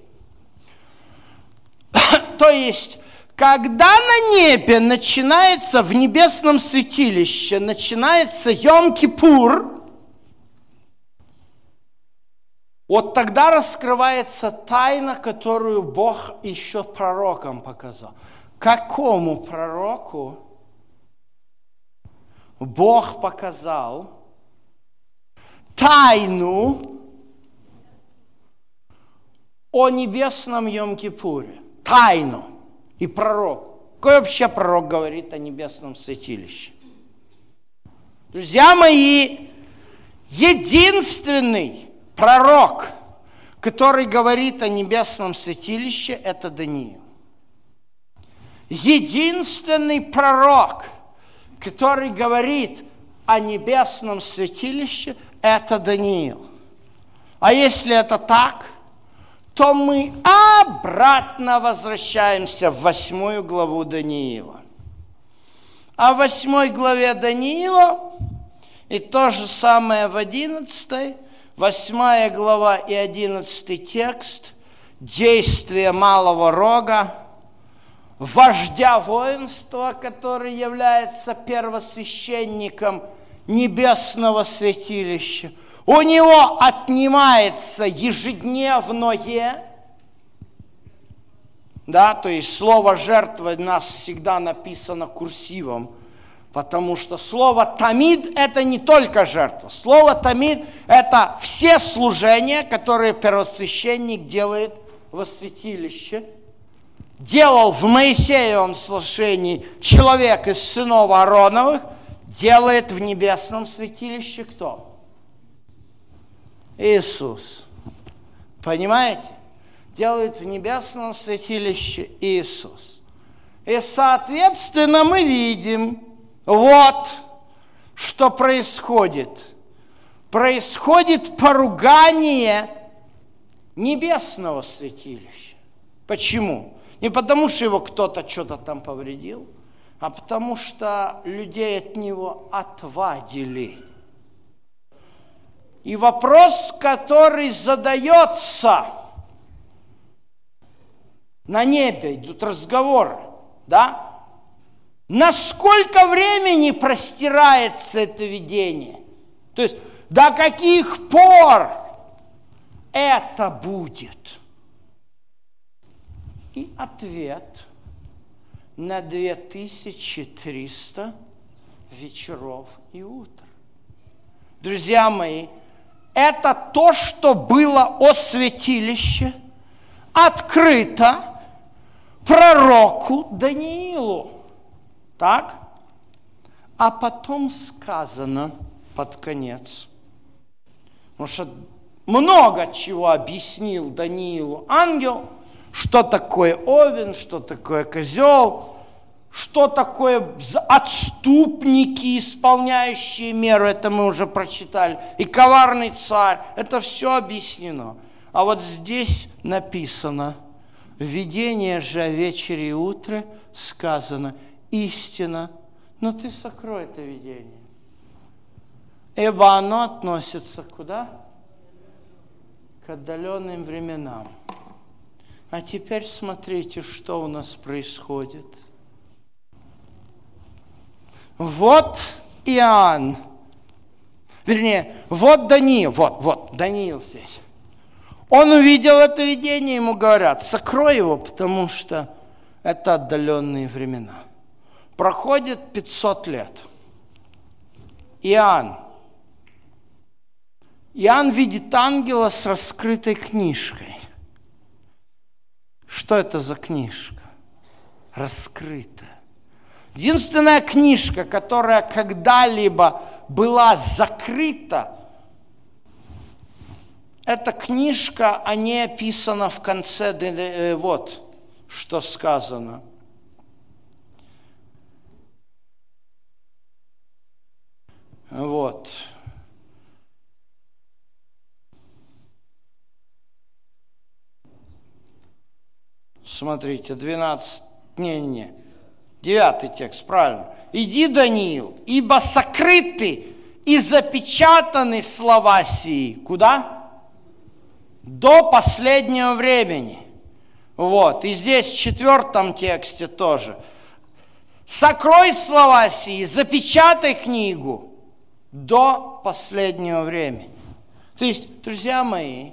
То есть, когда на небе начинается, в небесном святилище, начинается Йом-Кипур, вот тогда раскрывается тайна, которую Бог еще пророкам показал. Какому пророку Бог показал тайну о небесном Йом-Кипуре? Тайну и пророк. Какой вообще пророк говорит о небесном святилище? Друзья мои, единственный пророк, который говорит о небесном святилище, это Даниил. Единственный пророк, который говорит о небесном святилище, это Даниил. А если это так, то мы обратно возвращаемся в 8 главу Даниила. А в 8 главе Даниила, и то же самое в 11, 8 глава и 11 текст, действие малого рога, вождя воинства, который является первосвященником небесного святилища. У него отнимается ежедневное, да, то есть слово «жертва» у нас всегда написано курсивом, потому что слово «тамид» – это не только жертва. Слово «тамид» – это все служения, которые первосвященник делает во святилище. Делал в Моисеевом служении человек из сынов Аароновых, делает в небесном святилище кто? Иисус. Понимаете? Делает в небесном святилище Иисус. И, соответственно, мы видим, вот, что происходит. Происходит поругание небесного святилища. Почему? Не потому, что его кто-то что-то там повредил, а потому, что людей от него отвадили. И вопрос, который задается на небе, идут разговоры, да? Насколько времени простирается это видение? То есть, до каких пор это будет? И ответ на 2300 вечеров и утр. Друзья мои, это то, что было о святилище, открыто пророку Даниилу. Так? А потом сказано под конец, потому что много чего объяснил Даниилу ангел, что такое овен, что такое козел, что такое отступники, исполняющие меру, это мы уже прочитали, и коварный царь, это все объяснено. А вот здесь написано, видение же о вечере и утре сказано, истина Но ты сокрой это видение. Ибо оно относится куда? К отдаленным временам. А теперь смотрите, что у нас происходит. Вот Иоанн. Вернее, вот Даниил. Вот Даниил здесь. Он увидел это видение, ему говорят, сокрой его, потому что это отдаленные времена. Проходит 500 лет. Иоанн видит ангела с раскрытой книжкой. Что это за книжка? Раскрытая. Единственная книжка, которая когда-либо была закрыта, эта книжка, о ней описано в конце, вот что сказано. Вот. Смотрите, 9 текст, правильно. «Иди, Даниил, ибо сокрыты и запечатаны слова сии». Куда? До последнего времени. Вот, и здесь в 4 тексте тоже. «Сокрой слова сии, запечатай книгу до последнего времени». То есть, друзья мои,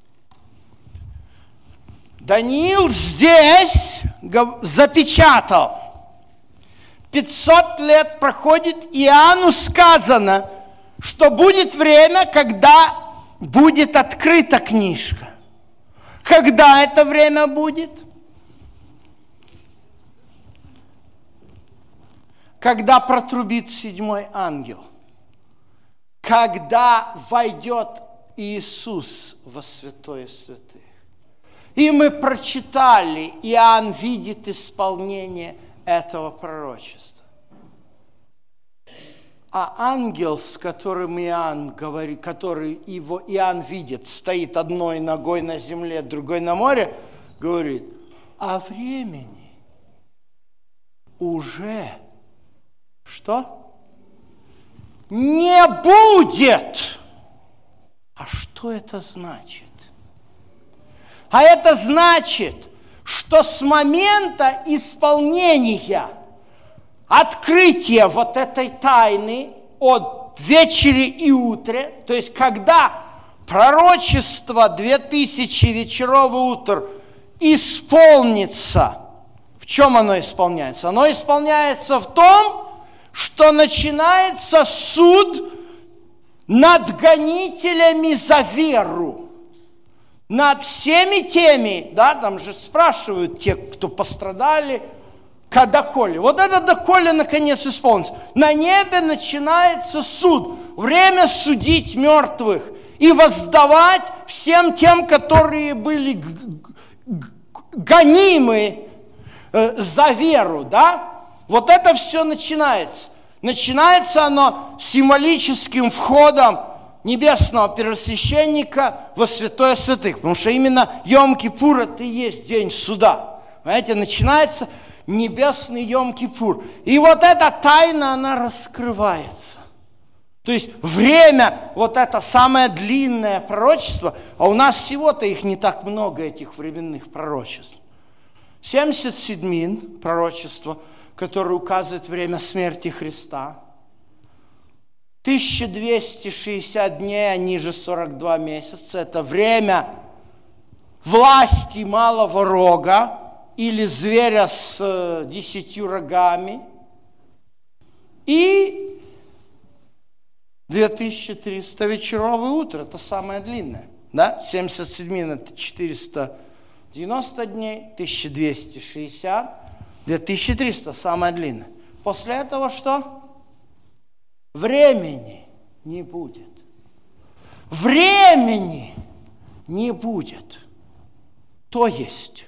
Даниил здесь запечатал. 500 лет проходит, Иоанну сказано, что будет время, когда будет открыта книжка. Когда это время будет? Когда протрубит 7-й ангел. Когда войдет Иисус во святое святых. И мы прочитали, Иоанн видит исполнение этого пророчества. А ангел, с которым Иоанн говорит, который его Иоанн видит, стоит одной ногой на земле, другой на море, говорит, о времени уже что? Не будет. А что это значит? А это значит, что с момента исполнения, открытия вот этой тайны от вечери и утре, то есть когда пророчество 2000 вечеров и утр исполнится, в чем оно исполняется? Оно исполняется в том, что начинается суд над гонителями за веру. Над всеми теми, да, там же спрашивают те, кто пострадали, доколе. Вот это доколе наконец исполнится. На небе начинается суд. Время судить мертвых и воздавать всем тем, которые были гонимы за веру, да. Вот это все начинается. Начинается оно символическим входом небесного первосвященника во святое святых. Потому что именно Йом-Кипур это и есть день суда. Понимаете, начинается небесный Йом-Кипур. И вот эта тайна, она раскрывается. То есть время, вот это самое длинное пророчество, а у нас всего-то их не так много, этих временных пророчеств. 77 пророчество, которое указывает время смерти Христа. 1260 дней, они же 42 месяца. Это время власти малого рога или зверя с 10 рогами. И 2300 вечеров и утро. Это самое длинное. Да? 77 это 490 дней, 1260, 2300 самое длинное. После этого что? Времени не будет. Времени не будет. То есть,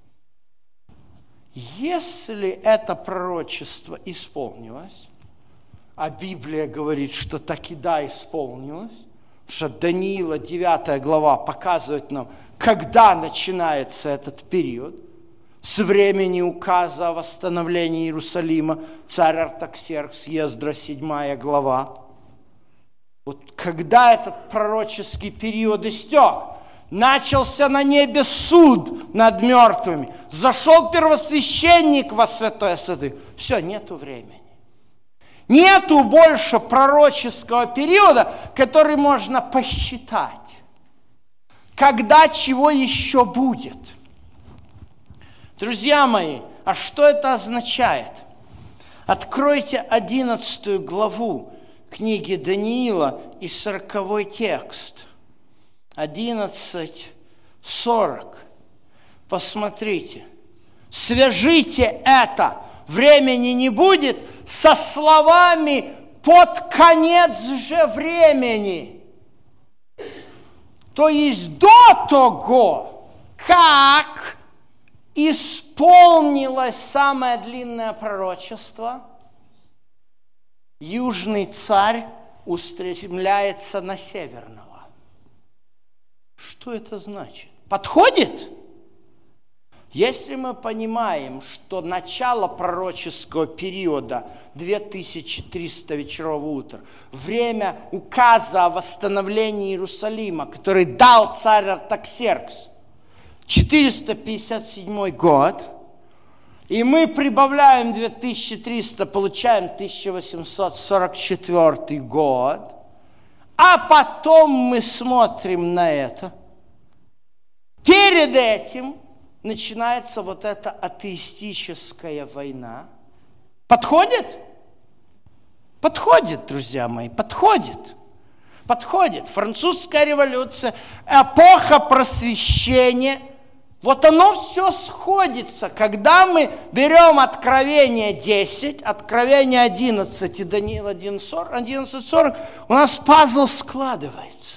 если это пророчество исполнилось, а Библия говорит, что так и да, исполнилось, что Даниила 9 глава показывает нам, когда начинается этот период, с времени указа о восстановлении Иерусалима, царь Артаксеркс, Ездра, 7 глава. Вот когда этот пророческий период истек, начался на небе суд над мертвыми, зашел первосвященник во святое сады. Все, нету времени. Нету больше пророческого периода, который можно посчитать. Когда чего еще будет? Друзья мои, а что это означает? Откройте 11 главу книги Даниила и 40 текст. 11:40. Посмотрите. Свяжите это, времени не будет, со словами «под конец же времени». То есть до того, как исполнилось самое длинное пророчество, южный царь устремляется на северного. Что это значит? Подходит? Если мы понимаем, что начало пророческого периода 2300 вечеров утра, время указа о восстановлении Иерусалима, который дал царь Артаксеркс, 457 год, и мы прибавляем 2300, получаем 1844 год, а потом мы смотрим на это. Перед этим начинается вот эта атеистическая война. Подходит? Подходит, друзья мои, подходит. Подходит. Французская революция, эпоха просвещения. Вот оно все сходится. Когда мы берем Откровение 10, Откровение 11 и Даниил 11:40, у нас пазл складывается.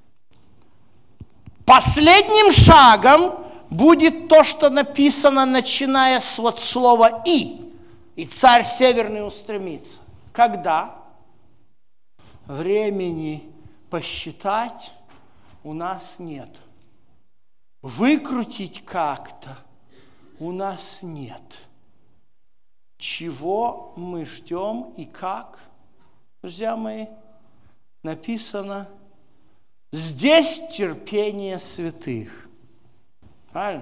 Последним шагом будет то, что написано, начиная с вот слова «и». И царь северный устремится. Когда? Времени посчитать у нас нет. Выкрутить как-то у нас нет. Чего мы ждем и как? Друзья мои, написано: здесь терпение святых. Правильно?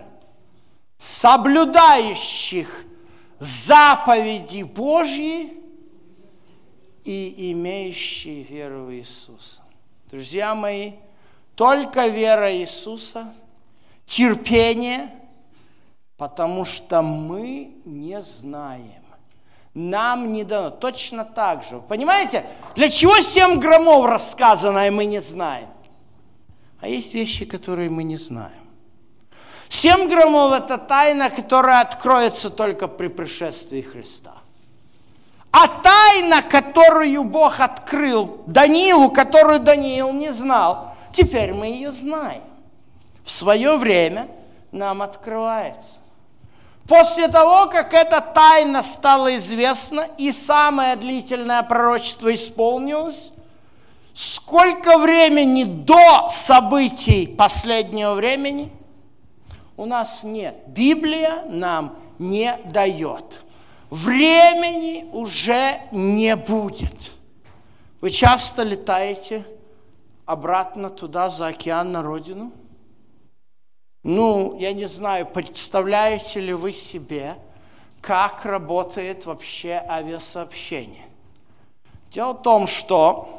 Соблюдающих заповеди Божьи и имеющие веру в Иисуса. Друзья мои, только вера Иисуса, терпение, потому что мы не знаем. Нам не дано. Точно так же. Понимаете, для чего 7 громов рассказано, и мы не знаем? А есть вещи, которые мы не знаем. 7 громов – это тайна, которая откроется только при пришествии Христа. А тайна, которую Бог открыл Даниилу, которую Даниил не знал, теперь мы ее знаем. В свое время нам открывается. После того, как эта тайна стала известна и самое длительное пророчество исполнилось, сколько времени до событий последнего времени у нас нет. Библия нам не дает. Времени уже не будет. Вы часто летаете обратно туда, за океан, на родину? Я не знаю, представляете ли вы себе, как работает вообще авиасообщение. Дело в том, что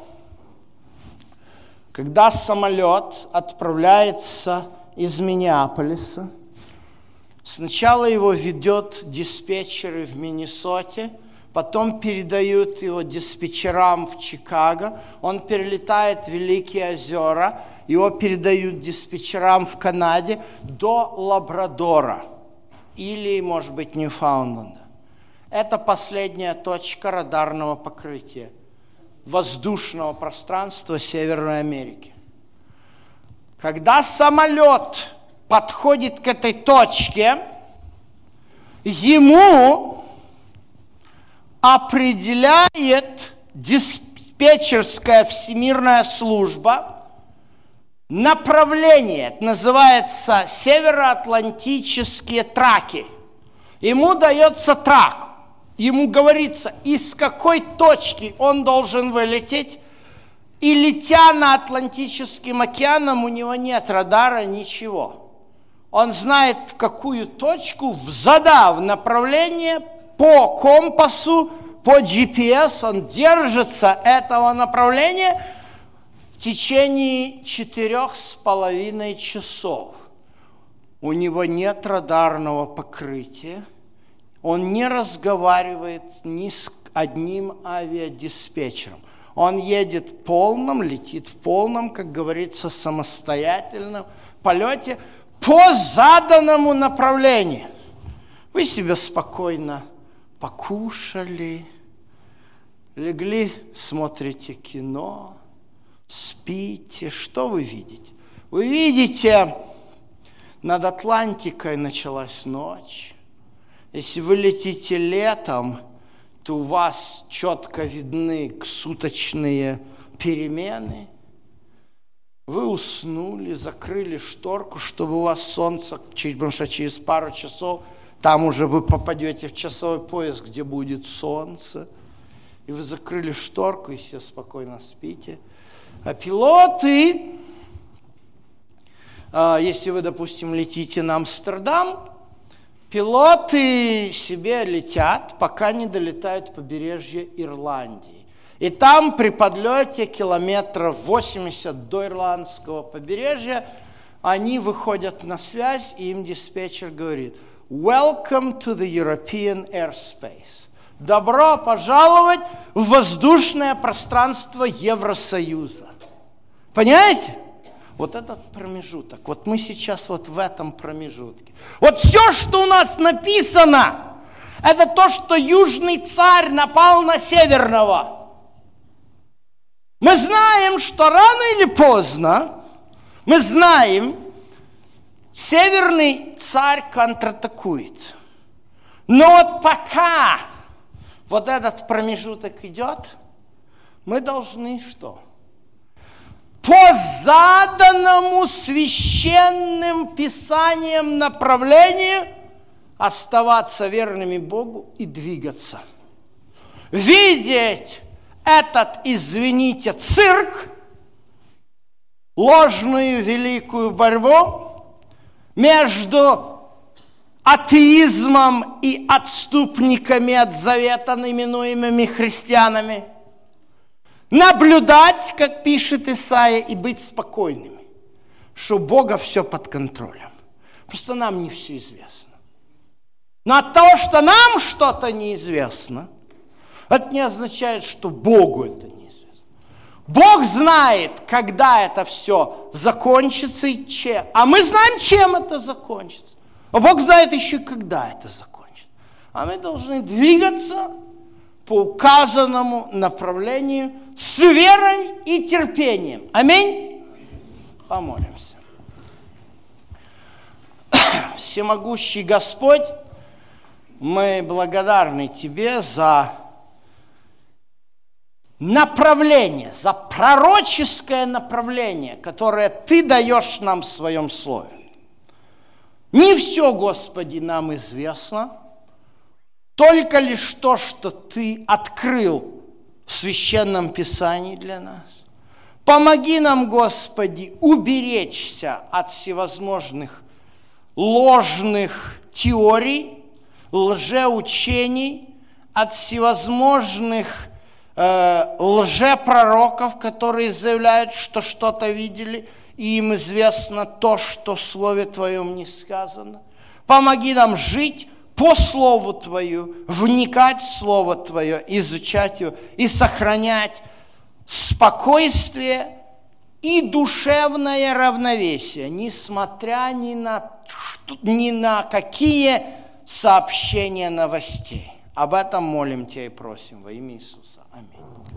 когда самолет отправляется из Миннеаполиса, сначала его ведет диспетчеры в Миннесоте, потом передают его диспетчерам в Чикаго, он перелетает в Великие озера, его передают диспетчерам в Канаде до Лабрадора или, может быть, Ньюфаундленда. Это последняя точка радарного покрытия воздушного пространства Северной Америки. Когда самолет подходит к этой точке, ему определяет диспетчерская всемирная служба направление. Это называется североатлантические траки. Ему дается трак. Ему говорится, из какой точки он должен вылететь. И летя над Атлантическим океаном, у него нет радара, ничего. Он знает, в какую точку, задав направление по компасу, по GPS, он держится этого направления в течение 4,5 часов. У него нет радарного покрытия. Он не разговаривает ни с одним авиадиспетчером. Он едет полным, летит в полном, как говорится, самостоятельном полете по заданному направлению. Вы себе спокойно покушали, легли, смотрите кино, спите. Что вы видите? Вы видите, над Атлантикой началась ночь. Если вы летите летом, то у вас четко видны суточные перемены. Вы уснули, закрыли шторку, чтобы у вас солнце, потому что через пару часов там уже вы попадете в часовой пояс, где будет солнце. И вы закрыли шторку, и все спокойно спите. А пилоты, если вы, допустим, летите на Амстердам, пилоты себе летят, пока не долетают побережье Ирландии. И там при подлете километров 80 до ирландского побережья они выходят на связь, и им диспетчер говорит: «Welcome to the European airspace». Добро пожаловать в воздушное пространство Евросоюза. Понимаете? Вот этот промежуток, вот мы сейчас вот в этом промежутке. Вот все, что у нас написано, это то, что южный царь напал на северного. Мы знаем, что рано или поздно, мы знаем, северный царь контратакует. Но вот пока вот этот промежуток идет, мы должны что? По заданному священным писанием направлению оставаться верными Богу и двигаться. Видеть этот, извините, цирк, ложную великую борьбу между атеизмом и отступниками от завета, именуемыми христианами, наблюдать, как пишет Исаия, и быть спокойными, что у Бога все под контролем. Просто нам не все известно. Но от того, что нам что-то неизвестно, это не означает, что Богу это неизвестно. Бог знает, когда это все закончится и чем. А мы знаем, чем это закончится. А Бог знает еще, когда это закончится. А мы должны двигаться по указанному направлению с верой и терпением. Аминь? Помолимся. Всемогущий Господь, мы благодарны Тебе за направление, за пророческое направление, которое Ты даешь нам в Своем Слове. Не все, Господи, нам известно, только лишь то, что Ты открыл в Священном Писании для нас. Помоги нам, Господи, уберечься от всевозможных ложных теорий, лжеучений, от всевозможных лжепророков, которые заявляют, что что-то видели, и им известно то, что в Слове Твоем не сказано. Помоги нам жить по Слову Твою, вникать в Слово Твое, изучать его и сохранять спокойствие и душевное равновесие, несмотря ни на какие сообщения новостей. Об этом молим Тебя и просим во имя Иисуса. Аминь.